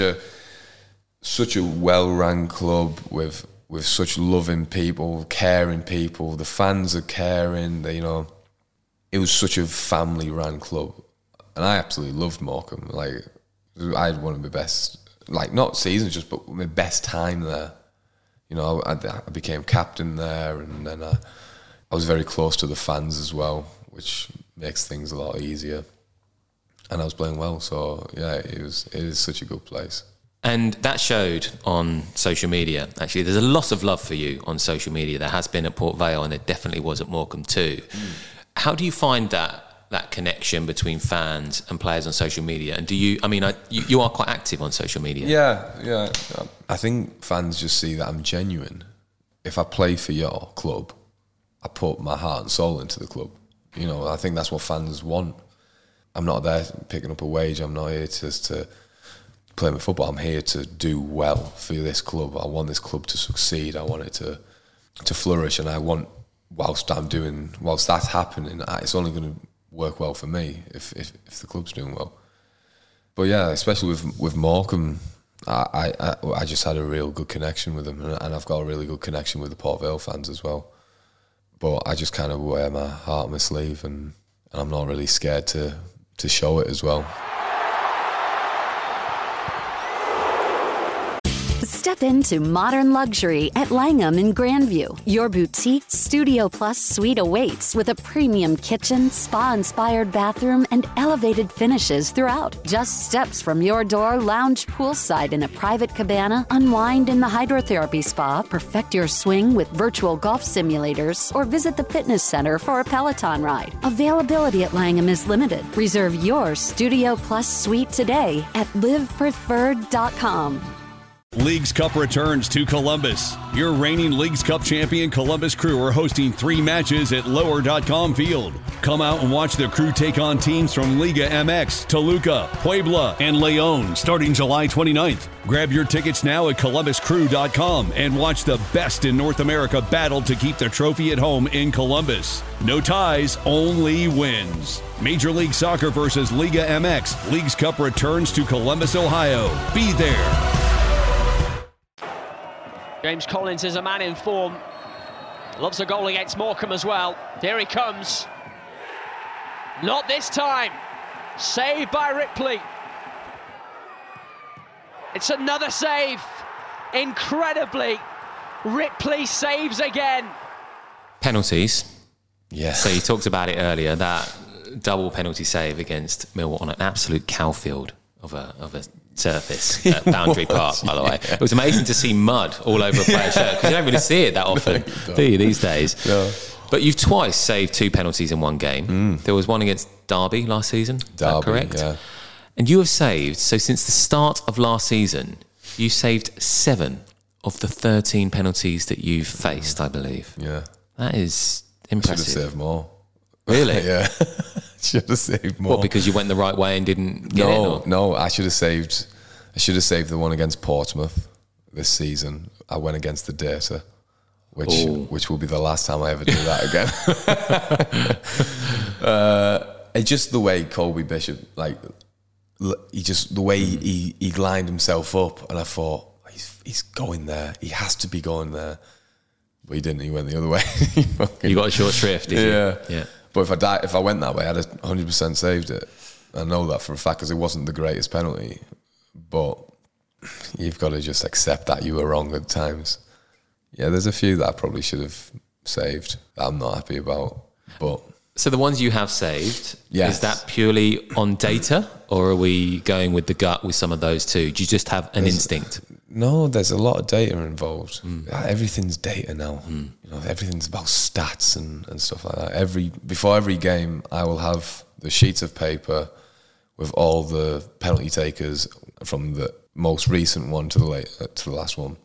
a well-run club with such loving people, caring people. The fans are caring. It was such a family-run club, and I absolutely loved Morecambe. Like, I had one of my best, like, not seasons, but my best time there. You know, I became captain there, and then I was very close to the fans as well, which makes things a lot easier. And I was playing well, so yeah, it is such a good place. And that showed on social media. Actually, there's a lot of love for you on social media. There has been at Port Vale, and there definitely was at Morecambe too. How do you find that connection between fans and players on social media? And you are quite active on social media. Yeah. I think fans just see that I'm genuine. If I play for your club, I put my heart and soul into the club. You know, I think that's what fans want. I'm not there picking up a wage. I'm not here to play my football. I'm here to do well for this club. I want this club to succeed. I want it to flourish, and I want, whilst that's happening, it's only going to work well for me if the club's doing well. But yeah, especially with Morecambe, I just had a real good connection with them, and I've got a really good connection with the Port Vale fans as well. But I just kind of wear my heart on my sleeve, and I'm not really scared to show it as well. Step into modern luxury at Langham in Grandview. Your boutique Studio Plus suite awaits with a premium kitchen, spa-inspired bathroom, and elevated finishes throughout. Just steps from your door, lounge poolside in a private cabana, unwind in the hydrotherapy spa, perfect your swing with virtual golf simulators, or visit the fitness center for a Peloton ride. Availability at Langham is limited. Reserve your Studio Plus suite today at livepreferred.com. Leagues Cup returns to Columbus. Your reigning Leagues Cup champion Columbus Crew are hosting 3 matches at lower.com field. Come out and watch the Crew take on teams from Liga MX, Toluca, Puebla, and León starting July 29th. Grab your tickets now at columbuscrew.com and watch the best in North America battle to keep the trophy at home in Columbus. No ties, only wins. Major League Soccer versus Liga MX. Leagues Cup returns to Columbus, Ohio. Be there. James Collins is a man in form. Loves a goal against Morecambe as well. Here he comes. Not this time. Saved by Ripley. It's another save. Incredibly, Ripley saves again. Penalties. Yes. So you talked about it earlier, that double penalty save against Millwall on an absolute cowfield of a surface at Boundary Park, by the way. It was amazing to see mud all over a player's shirt, because you don't really see it that often, do you, these days? No. But you've twice saved 2 penalties in one game. There was one against Derby last season, is that correct? Yeah. And you have saved, so since the start of last season, you saved 7 of the 13 penalties that you've faced, I believe. Yeah. That is impressive. I should have saved more. Really? Yeah. Should have saved more. What, because you went the right way and didn't get it? Or? No, I should have saved the one against Portsmouth this season. I went against the Data, which will be the last time I ever do that again. It's just the way Colby Bishop, like, the way he lined himself up, and I thought, he's going there. He has to be going there. But he didn't. He went the other way. You got a short shrift, did you? Yeah. But if I went that way, I'd have 100% saved it. I know that for a fact, because it wasn't the greatest penalty. But you've got to just accept that you were wrong at times. Yeah, there's a few that I probably should have saved that I'm not happy about. But so the ones you have saved, yes. Is that purely on data, or are we going with the gut with some of those too? Do you just have an instinct? No, there's a lot of data involved. Everything's data now. You know, everything's about stats and stuff like that. Before every game, I will have the sheets of paper with all the penalty takers from the most recent one to the last one.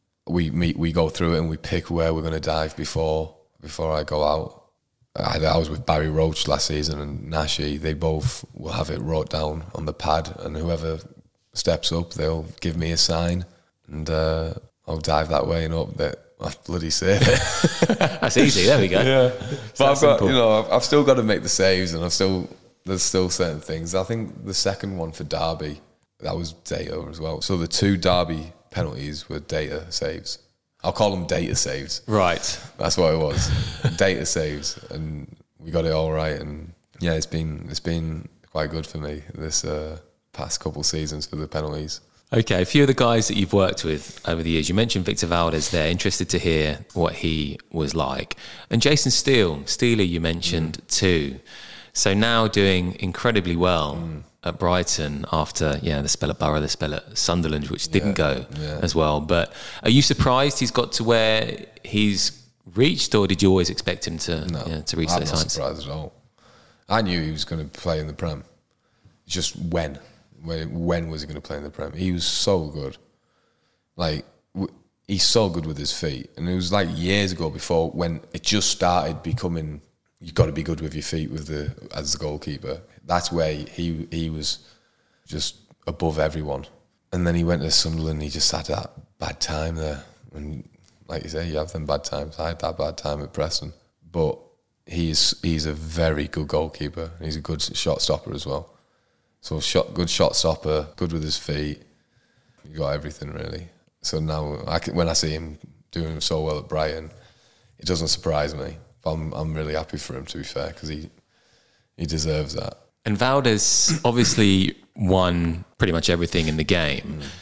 We go through it and we pick where we're going to dive before I go out. I was with Barry Roach last season and Nashi. They both will have it wrote down on the pad, and whoever steps up, they'll give me a sign, and I'll dive that way and up that I bloody saved it. That's easy. There we go. Yeah, but I've still got to make the saves, and there's still certain things. I think the second one for Derby, that was data as well. So the 2 Derby penalties were data saves. I'll call them data saves. Right. That's what it was. Data saves, and we got it all right. And yeah, it's been quite good for me this past couple seasons for the penalties. Okay, a few of the guys that you've worked with over the years. You mentioned Victor Valdez there. Interested to hear what he was like. And Jason Steele, you mentioned too. So now doing incredibly well at Brighton after the spell at Borough, the spell at Sunderland, which didn't go as well. But are you surprised he's got to where he's reached, or did you always expect him to reach those heights? I'm not surprised at all. I knew he was going to play in the Prem. Just when was he going to play in the Prem? He was so good. Like, he's so good with his feet. And it was like years ago, before, when it just started becoming, you've got to be good with your feet as the goalkeeper. That's where he was just above everyone. And then he went to Sunderland. He just had that bad time there. And like you say, you have them bad times. I had that bad time at Preston. But he's a very good goalkeeper. He's a good shot stopper as well. So good shot stopper, good with his feet. You got everything really. So now when I see him doing so well at Brighton, it doesn't surprise me. But I'm really happy for him, to be fair, because he deserves that. And Valdez obviously won pretty much everything in the game.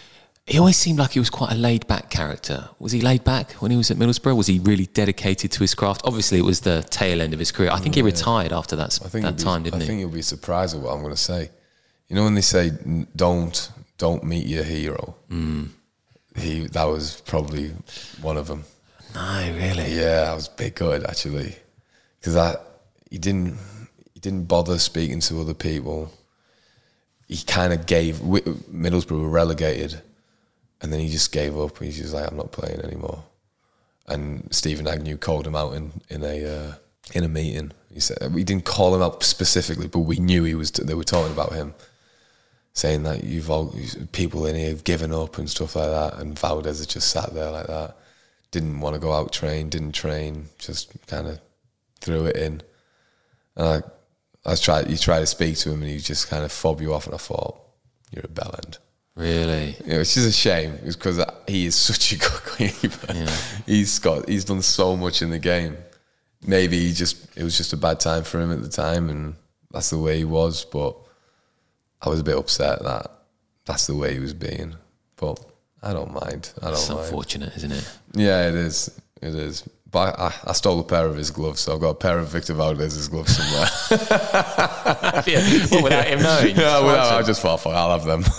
He always seemed like he was quite a laid-back character. Was he laid back when he was at Middlesbrough? Was he really dedicated to his craft? Obviously, it was the tail end of his career. I think he retired after that time, didn't he? I think you'll be surprised at what I'm going to say. You know when they say, don't meet your hero? That was probably one of them. No, really? Yeah, I was a bit good, actually. Because he didn't bother speaking to other people. He kind of Middlesbrough were relegated, and then he just gave up. He's just like, I'm not playing anymore. And Stephen Agnew called him out in a meeting. He said we didn't call him out specifically, but we knew they were talking about him, saying that people in here have given up and stuff like that. And Valdez had just sat there like that, didn't want to go out didn't train, just kind of threw it in. And you try to speak to him, and he just kind of fob you off. And I thought, you're a bellend. Really? Yeah, which is a shame, because he is such a good keeper. Yeah. He's done so much in the game. Maybe it was just a bad time for him at the time, and that's the way he was. But I was a bit upset that that's the way he was being. But I don't mind. It's unfortunate, isn't it? Yeah, it is. It is. But I stole a pair of his gloves, so I've got a pair of Victor Valdez's gloves somewhere. Well, without him knowing? Yeah, I just thought, I'll have them.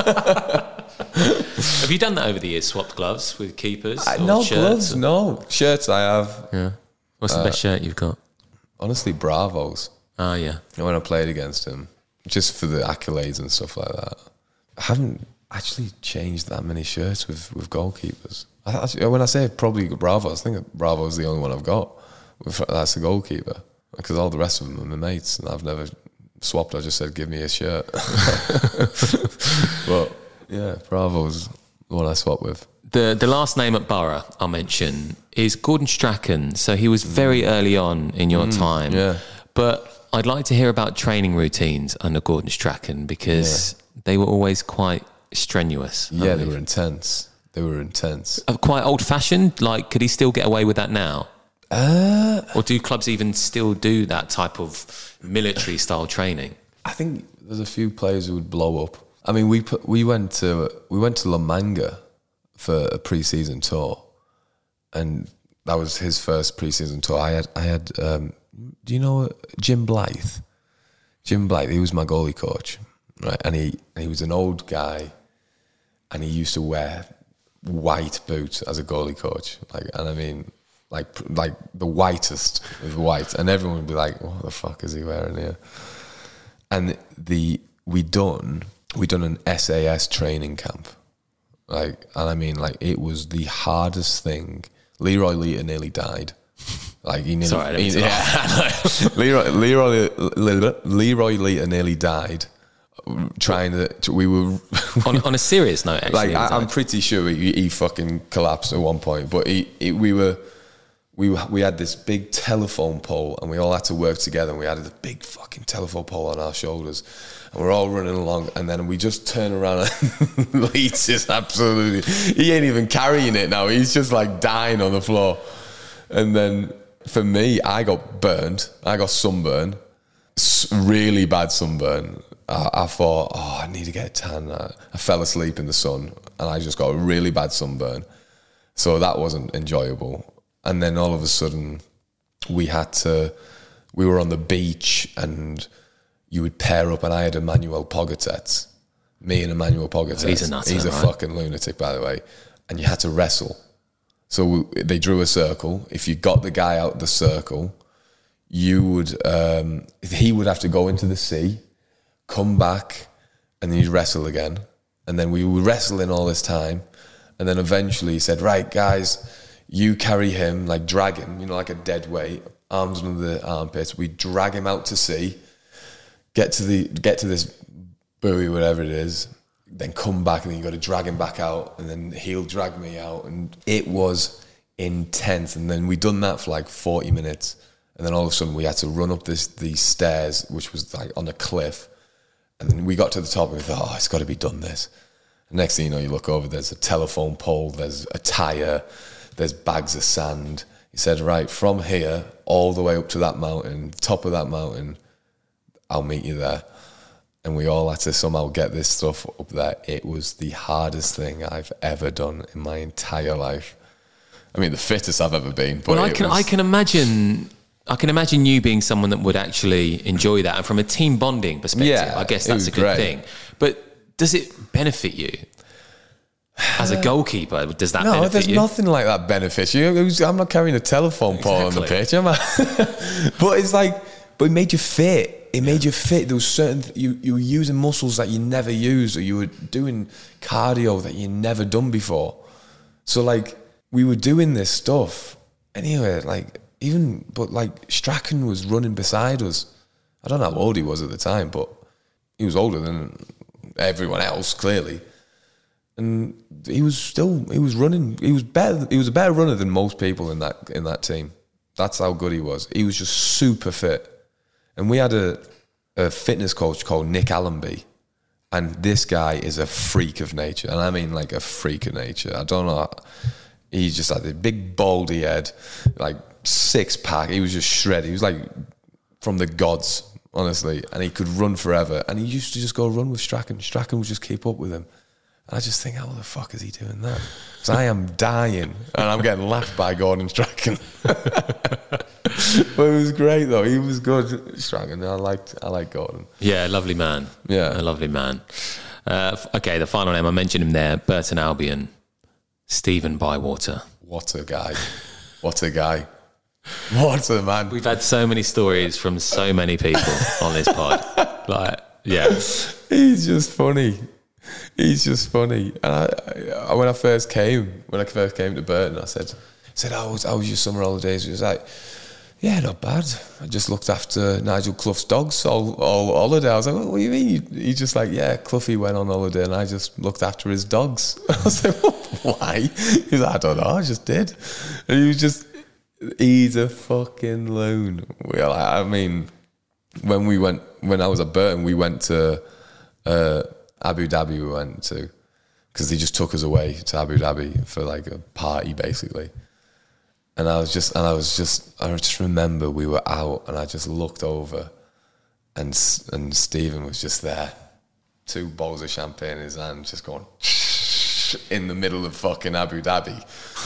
Have you done that over the years, swapped gloves with keepers? No gloves, no. Shirts I have. Yeah. What's the best shirt you've got? Honestly, Bravos. Oh, yeah. When I played against him, just for the accolades and stuff like that. I haven't actually changed that many shirts with goalkeepers. When I say probably Bravos, I think Bravo's the only one I've got. That's a goalkeeper. Because all the rest of them are my mates, and I've never swapped. I just said, give me a shirt. But yeah, Bravo's the one I swapped with. The last name at Borough I'll mention is Gordon Strachan. So he was very early on in your time. Yeah. But I'd like to hear about training routines under Gordon Strachan, because they were always quite strenuous. Yeah, they were intense. Quite old-fashioned? Like, could he still get away with that now? Or do clubs even still do that type of military-style training? I think there's a few players who would blow up. I mean, we went to La Manga for a pre-season tour, and that was his first pre-season tour. I had do you know Jim Blythe? Jim Blythe, he was my goalie coach, right? And he was an old guy, and he used to wear white boots as a goalie coach, like the whitest of white, and everyone would be like, "What the fuck is he wearing here?" And we done an SAS training camp, it was the hardest thing. Leroy Lita nearly died. Leroy Lita nearly died. We were on a serious note. Actually, I'm pretty sure he fucking collapsed at one point. But we had this big telephone pole, and we all had to work together. And we had a big fucking telephone pole on our shoulders, and we're all running along. And then we just turn around, and Leeds is he ain't even carrying it now. He's just like dying on the floor. And then for me, I got burned. I got sunburn, really bad sunburn. I thought, I need to get a tan. I fell asleep in the sun, and I just got a really bad sunburn. So that wasn't enjoyable. And then all of a sudden, we were on the beach, and you would pair up, and I had Emmanuel Pogatetz. Me and Emmanuel Pogatetz. He's a nutter, He's a fucking lunatic, by the way. And you had to wrestle. So they drew a circle. If you got the guy out the circle, he would have to go into the sea, come back, and then you'd wrestle again. And then we were wrestling all this time. And then eventually he said, right, guys, you carry him, like drag him, like a dead weight, arms under the armpits. We drag him out to sea, get to this buoy, whatever it is, then come back, and then you got to drag him back out, and then he'll drag me out. And it was intense. And then we'd done that for like 40 minutes. And then all of a sudden we had to run up these stairs, which was like on a cliff. And then we got to the top, and we thought, it's got to be done this. And next thing you know, you look over, there's a telephone pole, there's a tyre, there's bags of sand. He said, right, from here all the way up to that mountain, top of that mountain, I'll meet you there. and we all had to somehow get this stuff up there. It was the hardest thing I've ever done in my entire life. I mean, the fittest I've ever been. But well, I can imagine you being someone that would actually enjoy that, and from a team bonding perspective, I guess that's a good thing. But does it benefit you as a goalkeeper? Does that benefit you? No, there's nothing like that benefits you. I'm not carrying a telephone pole on the pitch, am I? But it's like, but it made you fit. It made you fit. There was certain you were using muscles that you never used, or you were doing cardio that you never done before. So like, we were doing this stuff anyway. Like Strachan was running beside us. I don't know how old he was at the time, but he was older than everyone else, clearly. And he was running. He was a better runner than most people in that team. That's how good he was. He was just super fit. And we had a fitness coach called Nick Allenby. And this guy is a freak of nature. And I mean like a freak of nature. I don't know. He just had a big baldy head, like 6-pack. He was just shredded. He was like from the gods, honestly. And he could run forever. And he used to just go run with Strachan. Strachan would just keep up with him. And I just think, how the fuck is he doing that? Because I am dying and I'm getting laughed by Gordon Strachan. But it was great though. He was good, Strachan. I like Gordon. Yeah, lovely man. Yeah, a lovely man. Okay, the final name, I mentioned him there, Burton Albion, Stephen Bywater. What a guy. What a guy. What a man. We've had so many stories from so many people on this pod. Like, yeah. He's just funny. He's just funny. And I when I first came to Burton, I said, how was your summer holidays? He was like, yeah, not bad. I just looked after Nigel Clough's dogs all holiday. I was like, what do you mean? He's just like, yeah, Cloughie went on holiday and I just looked after his dogs. I was like, why? He's like, I don't know, I just did. And he's a fucking loon. Well, I mean, when I was at Burton, we went to Abu Dhabi. We went to, because they just took us away to Abu Dhabi for like a party, basically. And I just remember we were out, and I just looked over, and Stephen was just there, 2 bowls of champagne in his hand, just going in the middle of fucking Abu Dhabi.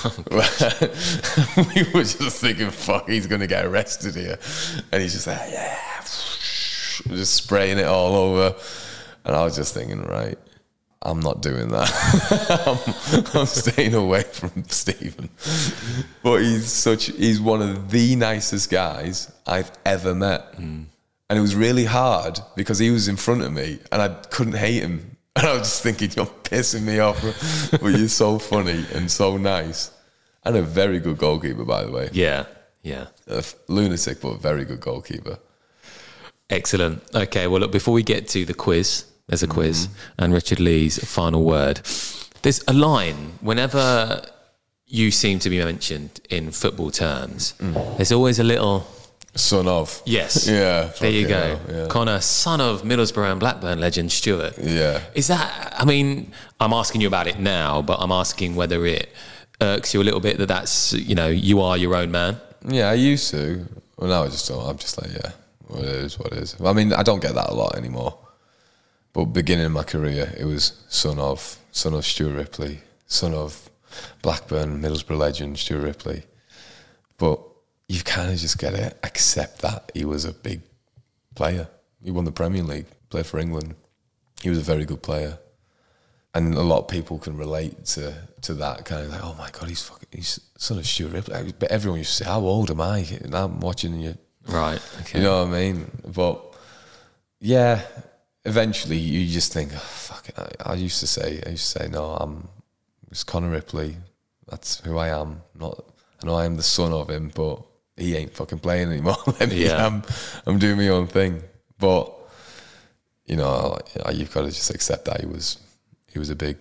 We were just thinking, fuck, he's going to get arrested here. And he's just like, yeah, just spraying it all over. And I was just thinking, right, I'm not doing that. I'm staying away from Stephen. But he's one of the nicest guys I've ever met. And it was really hard because he was in front of me and I couldn't hate him. And I was just thinking, you're pissing me off, but you're so funny and so nice. And a very good goalkeeper, by the way. Yeah. A lunatic, but a very good goalkeeper. Excellent. Okay, well, look, before we get to the quiz, there's a quiz, and Richard Lee's final word. There's a line, whenever you seem to be mentioned in football terms, there's always a little... Son of. Yes. Yeah. There you go. Yeah. Connor, son of Middlesbrough and Blackburn legend Stuart. Yeah. Is that, I mean, I'm asking you about it now, but I'm asking whether it irks you a little bit that's, you are your own man. Yeah, I used to. Well, now I just don't. I'm just like, yeah, well, it is what it is. I mean, I don't get that a lot anymore. But beginning of my career, it was son of Stuart Ripley, son of Blackburn, Middlesbrough legend Stuart Ripley. But you kind of just got to accept that he was a big player. He won the Premier League, played for England. He was a very good player. And a lot of people can relate to that kind of like, oh my God, he's son of Stuart Ripley. But everyone used to say, how old am I? And I'm watching you. Right, okay. You know what I mean? But yeah, eventually you just think, oh, fuck it. I used to say, no, it's Connor Ripley. That's who I am. I know I am the son of him, but he ain't fucking playing anymore. I'm doing my own thing. But you've got to just accept that he was a big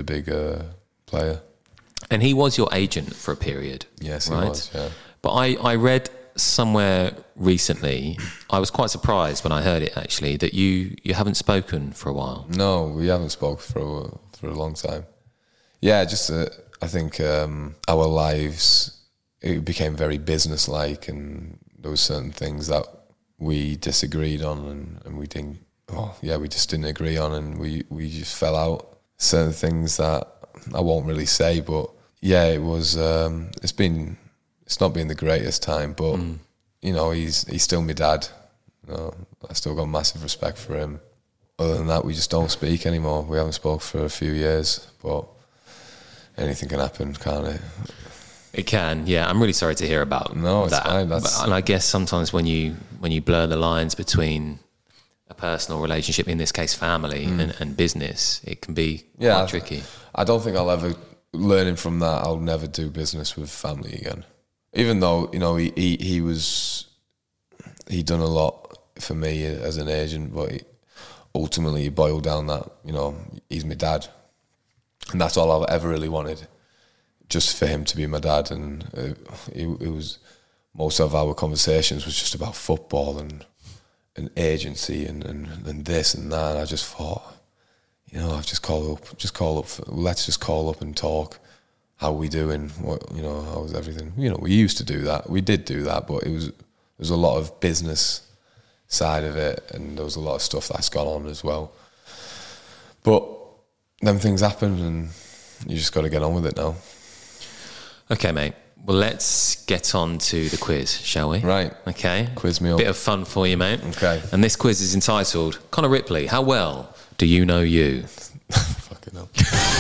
player. And he was your agent for a period. Yes, right? He was. Yeah. But I read somewhere recently, I was quite surprised when I heard it actually, that you haven't spoken for a while. No, we haven't spoken for a long time. Yeah, just I think our lives, it became very business-like, and there were certain things that we disagreed on and we didn't we just didn't agree on, and we just fell out. Certain things that I won't really say, but yeah, it was. It's not been the greatest time, but you know, he's still my dad. You know, I still got massive respect for him. Other than that, we just don't speak anymore. We haven't spoke for a few years, but anything can happen, can't it? It can, yeah. I'm really sorry to hear about No, it's that. fine. And I guess sometimes when you blur the lines between a personal relationship, in this case family, and business, it can be quite tricky. I don't think I'll ever, learning from that, I'll never do business with family again. Even though, you know, he'd done a lot for me as an agent, but ultimately he boiled down that, you know, he's my dad. And that's all I've ever really wanted, just for him to be my dad. And it was, most of our conversations was just about football and agency and this and that. And I just thought, you know, let's just call up and talk. How we doing? What, you know, how's everything? You know, we used to do that. We did do that, but there's a lot of business side of it, and there was a lot of stuff that's gone on as well. But them things happen, and you just got to get on with it now. Okay, mate. Well, let's get on to the quiz, shall we? Right. Okay. Quiz me up. Bit of fun for you, mate. Okay. And this quiz is entitled, Connor Ripley, how well do you know you? Fucking hell.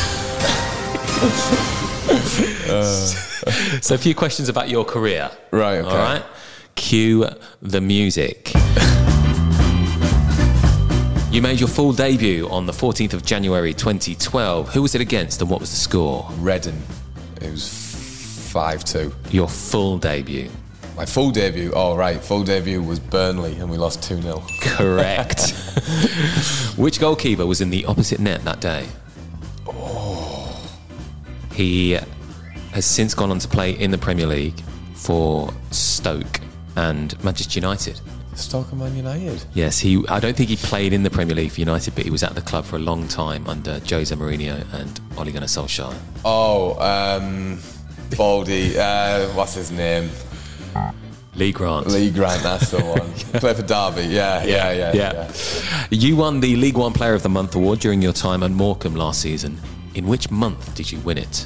So a few questions about your career. Right, okay. All right. Cue the music. You made your full debut on the 14th of January 2012. Who was it against and what was the score? Reading. It was 5-2. Your full debut. My full debut, full debut was Burnley, and we lost 2-0. Correct. Which goalkeeper was in the opposite net that day? He has since gone on to play in the Premier League for Stoke and Manchester United. Stoke and Man United? Yes, I don't think he played in the Premier League for United, but he was at the club for a long time under Jose Mourinho and Ole Gunnar Solskjaer. Baldy, what's his name? Lee Grant. Lee Grant, that's the one. Play for Derby, yeah. You won the League One Player of the Month award during your time at Morecambe last season. In which month did you win it?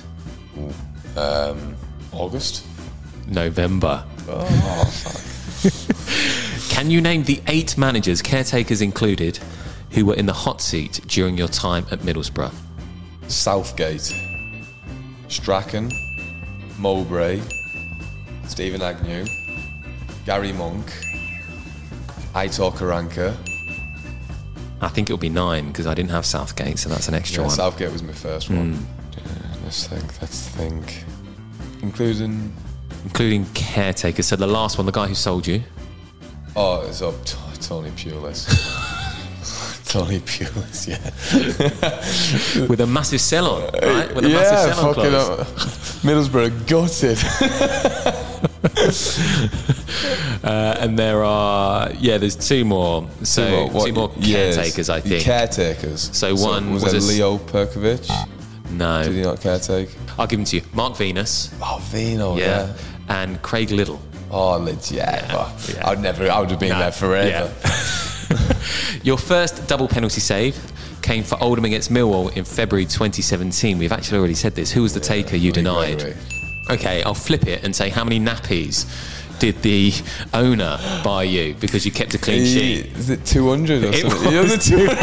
August? November. Oh, fuck. Can you name the 8 managers, caretakers included, who were in the hot seat during your time at Middlesbrough? Southgate, Strachan, Mowbray, Stephen Agnew, Gary Monk, Aitor Karanka. I think it'll be 9 because I didn't have Southgate, so that's an extra one. Southgate was my first one. Let's think. Including caretakers. So the last one, the guy who sold you. Oh, it's Tony Pulis. Tony Pulis, yeah. With a massive sell-on, right? With a massive sell-on clause. Middlesbrough gutted. And there are, there's 2 more. So two more caretakers, I think. Caretakers. So one was it Leo Perkovic? No. Did he not caretake? I'll give them to you. Mark Venus. Oh, Vino, yeah. And Craig Liddell. Oh, legit. I would have been there forever. Yeah. Your first double penalty save came for Oldham against Millwall in February 2017. We've actually already said this. Who was the taker you denied? Gregory. Okay, I'll flip it and say, how many nappies did the owner buy you because you kept a clean sheet? Is it 200 or something? It was 200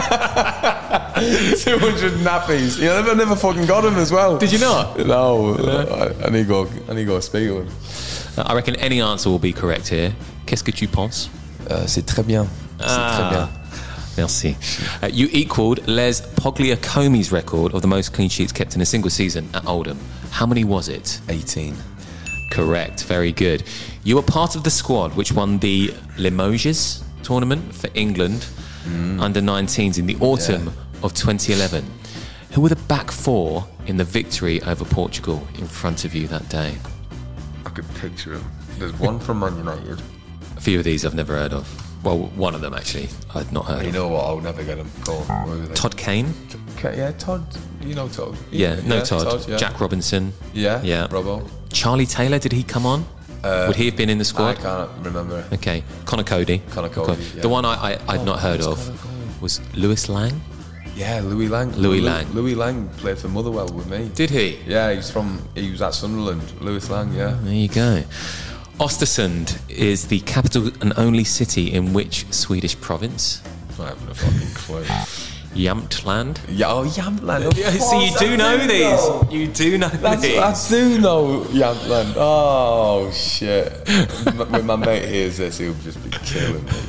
nappies. Yeah, I never fucking got him as well. Did you not? No. I need to go speak to him. I reckon any answer will be correct here. Qu'est-ce que tu penses? C'est très bien. C'est très bien. Merci. You equalled Les Pogliacomi's record of the most clean sheets kept in a single season at Oldham. How many was it? 18. Correct. Very good. You were part of the squad which won the Limoges tournament for England under 19s in the autumn of 2011. Who were the back 4 in the victory over Portugal in front of you that day? I could picture him. There's one from Man United. A few of these I've never heard of. Well, one of them actually I'd not heard of. You know what? I'll never get him. Go on. Todd Kane? Yeah, Todd. You know Todd. Todd. Yeah. Jack Robinson. Yeah. Robbo. Charlie Taylor, did he come on? Would he have been in the I squad? can't remember. Okay, Connor Cody. Yeah. The one I'd not heard of was Lewis Lang. Yeah, Louis Lang. Louis Lang. Louis Lang played for Motherwell with me. Did he? Yeah, he was at Sunderland. Louis Lang, yeah. There you go. Östersund is the capital and only city in which Swedish province? I haven't a fucking clue. Jämtland. Jämtland. Yeah, so you do know these. You do know these. I do know Jämtland. Oh, shit. When my mate hears this, he'll just be killing me.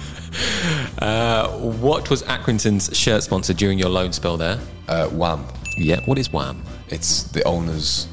What was Accrington's shirt sponsor during your loan spell there? Wham. Yeah, what is Wham? It's the owner's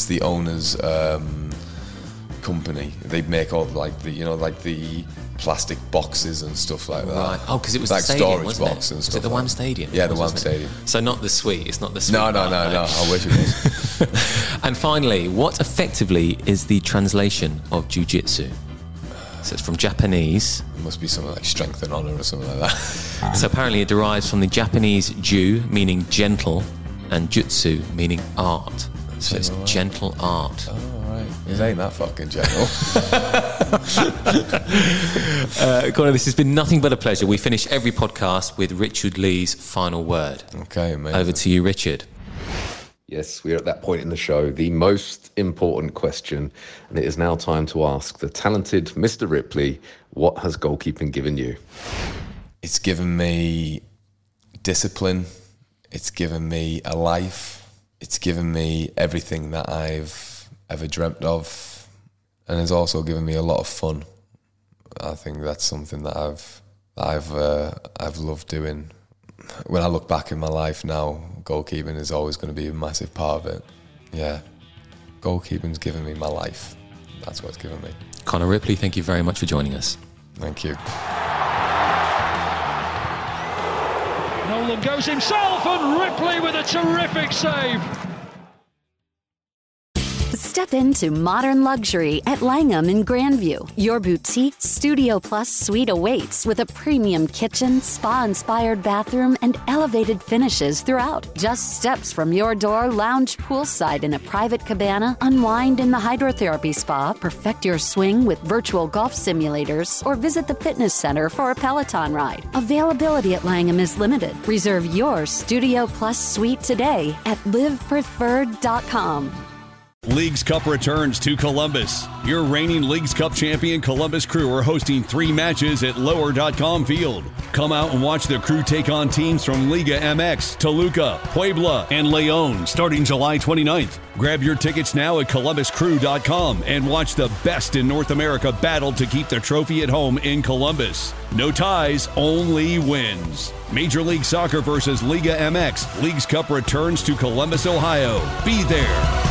company. They make all the plastic boxes and stuff like that. Right. Oh, because it was like the stadium, storage wasn't box it? and stuff. Was it the like Wham that. Stadium? Yeah, the Wham Stadium. So not the suite. It's not the suite. No. I wish it was. And finally, what effectively is the translation of jiu-jitsu? So it's from Japanese. It must be something like strength and honor or something like that. So apparently it derives from the Japanese ju, meaning gentle, and jutsu, meaning art. So it's gentle art. Oh, right. It ain't that fucking gentle. Connor, this has been nothing but a pleasure. We finish every podcast with Richard Lee's final word. Okay, mate. Over to you, Richard. Yes, we're at that point in the show, the most important question, and it is now time to ask the talented Mr. Ripley, what has goalkeeping given you? It's given me discipline. It's given me a life. It's given me everything that I've ever dreamt of, and it's also given me a lot of fun. I think that's something that I've loved doing. When I look back in my life now, goalkeeping is always going to be a massive part of it. Yeah, goalkeeping's given me my life. That's what it's given me. Connor Ripley, thank you very much for joining us. Thank you. Nolan goes himself, and Ripley with a terrific save. Step into modern luxury at Langham in Grandview. Your boutique Studio Plus suite awaits with a premium kitchen, spa-inspired bathroom, and elevated finishes throughout. Just steps from your door, lounge poolside in a private cabana, unwind in the hydrotherapy spa, perfect your swing with virtual golf simulators, or visit the fitness center for a Peloton ride. Availability at Langham is limited. Reserve your Studio Plus suite today at livepreferred.com. Leagues Cup returns to Columbus. Your reigning Leagues Cup champion Columbus Crew are hosting 3 matches at lower.com field. Come out and watch the Crew take on teams from Liga MX, Toluca, Puebla, and León starting July 29th. Grab your tickets now at columbuscrew.com and watch the best in North America battle to keep the trophy at home in Columbus. No ties, only wins. Major League Soccer versus Liga MX. Leagues Cup returns to Columbus, Ohio. Be there.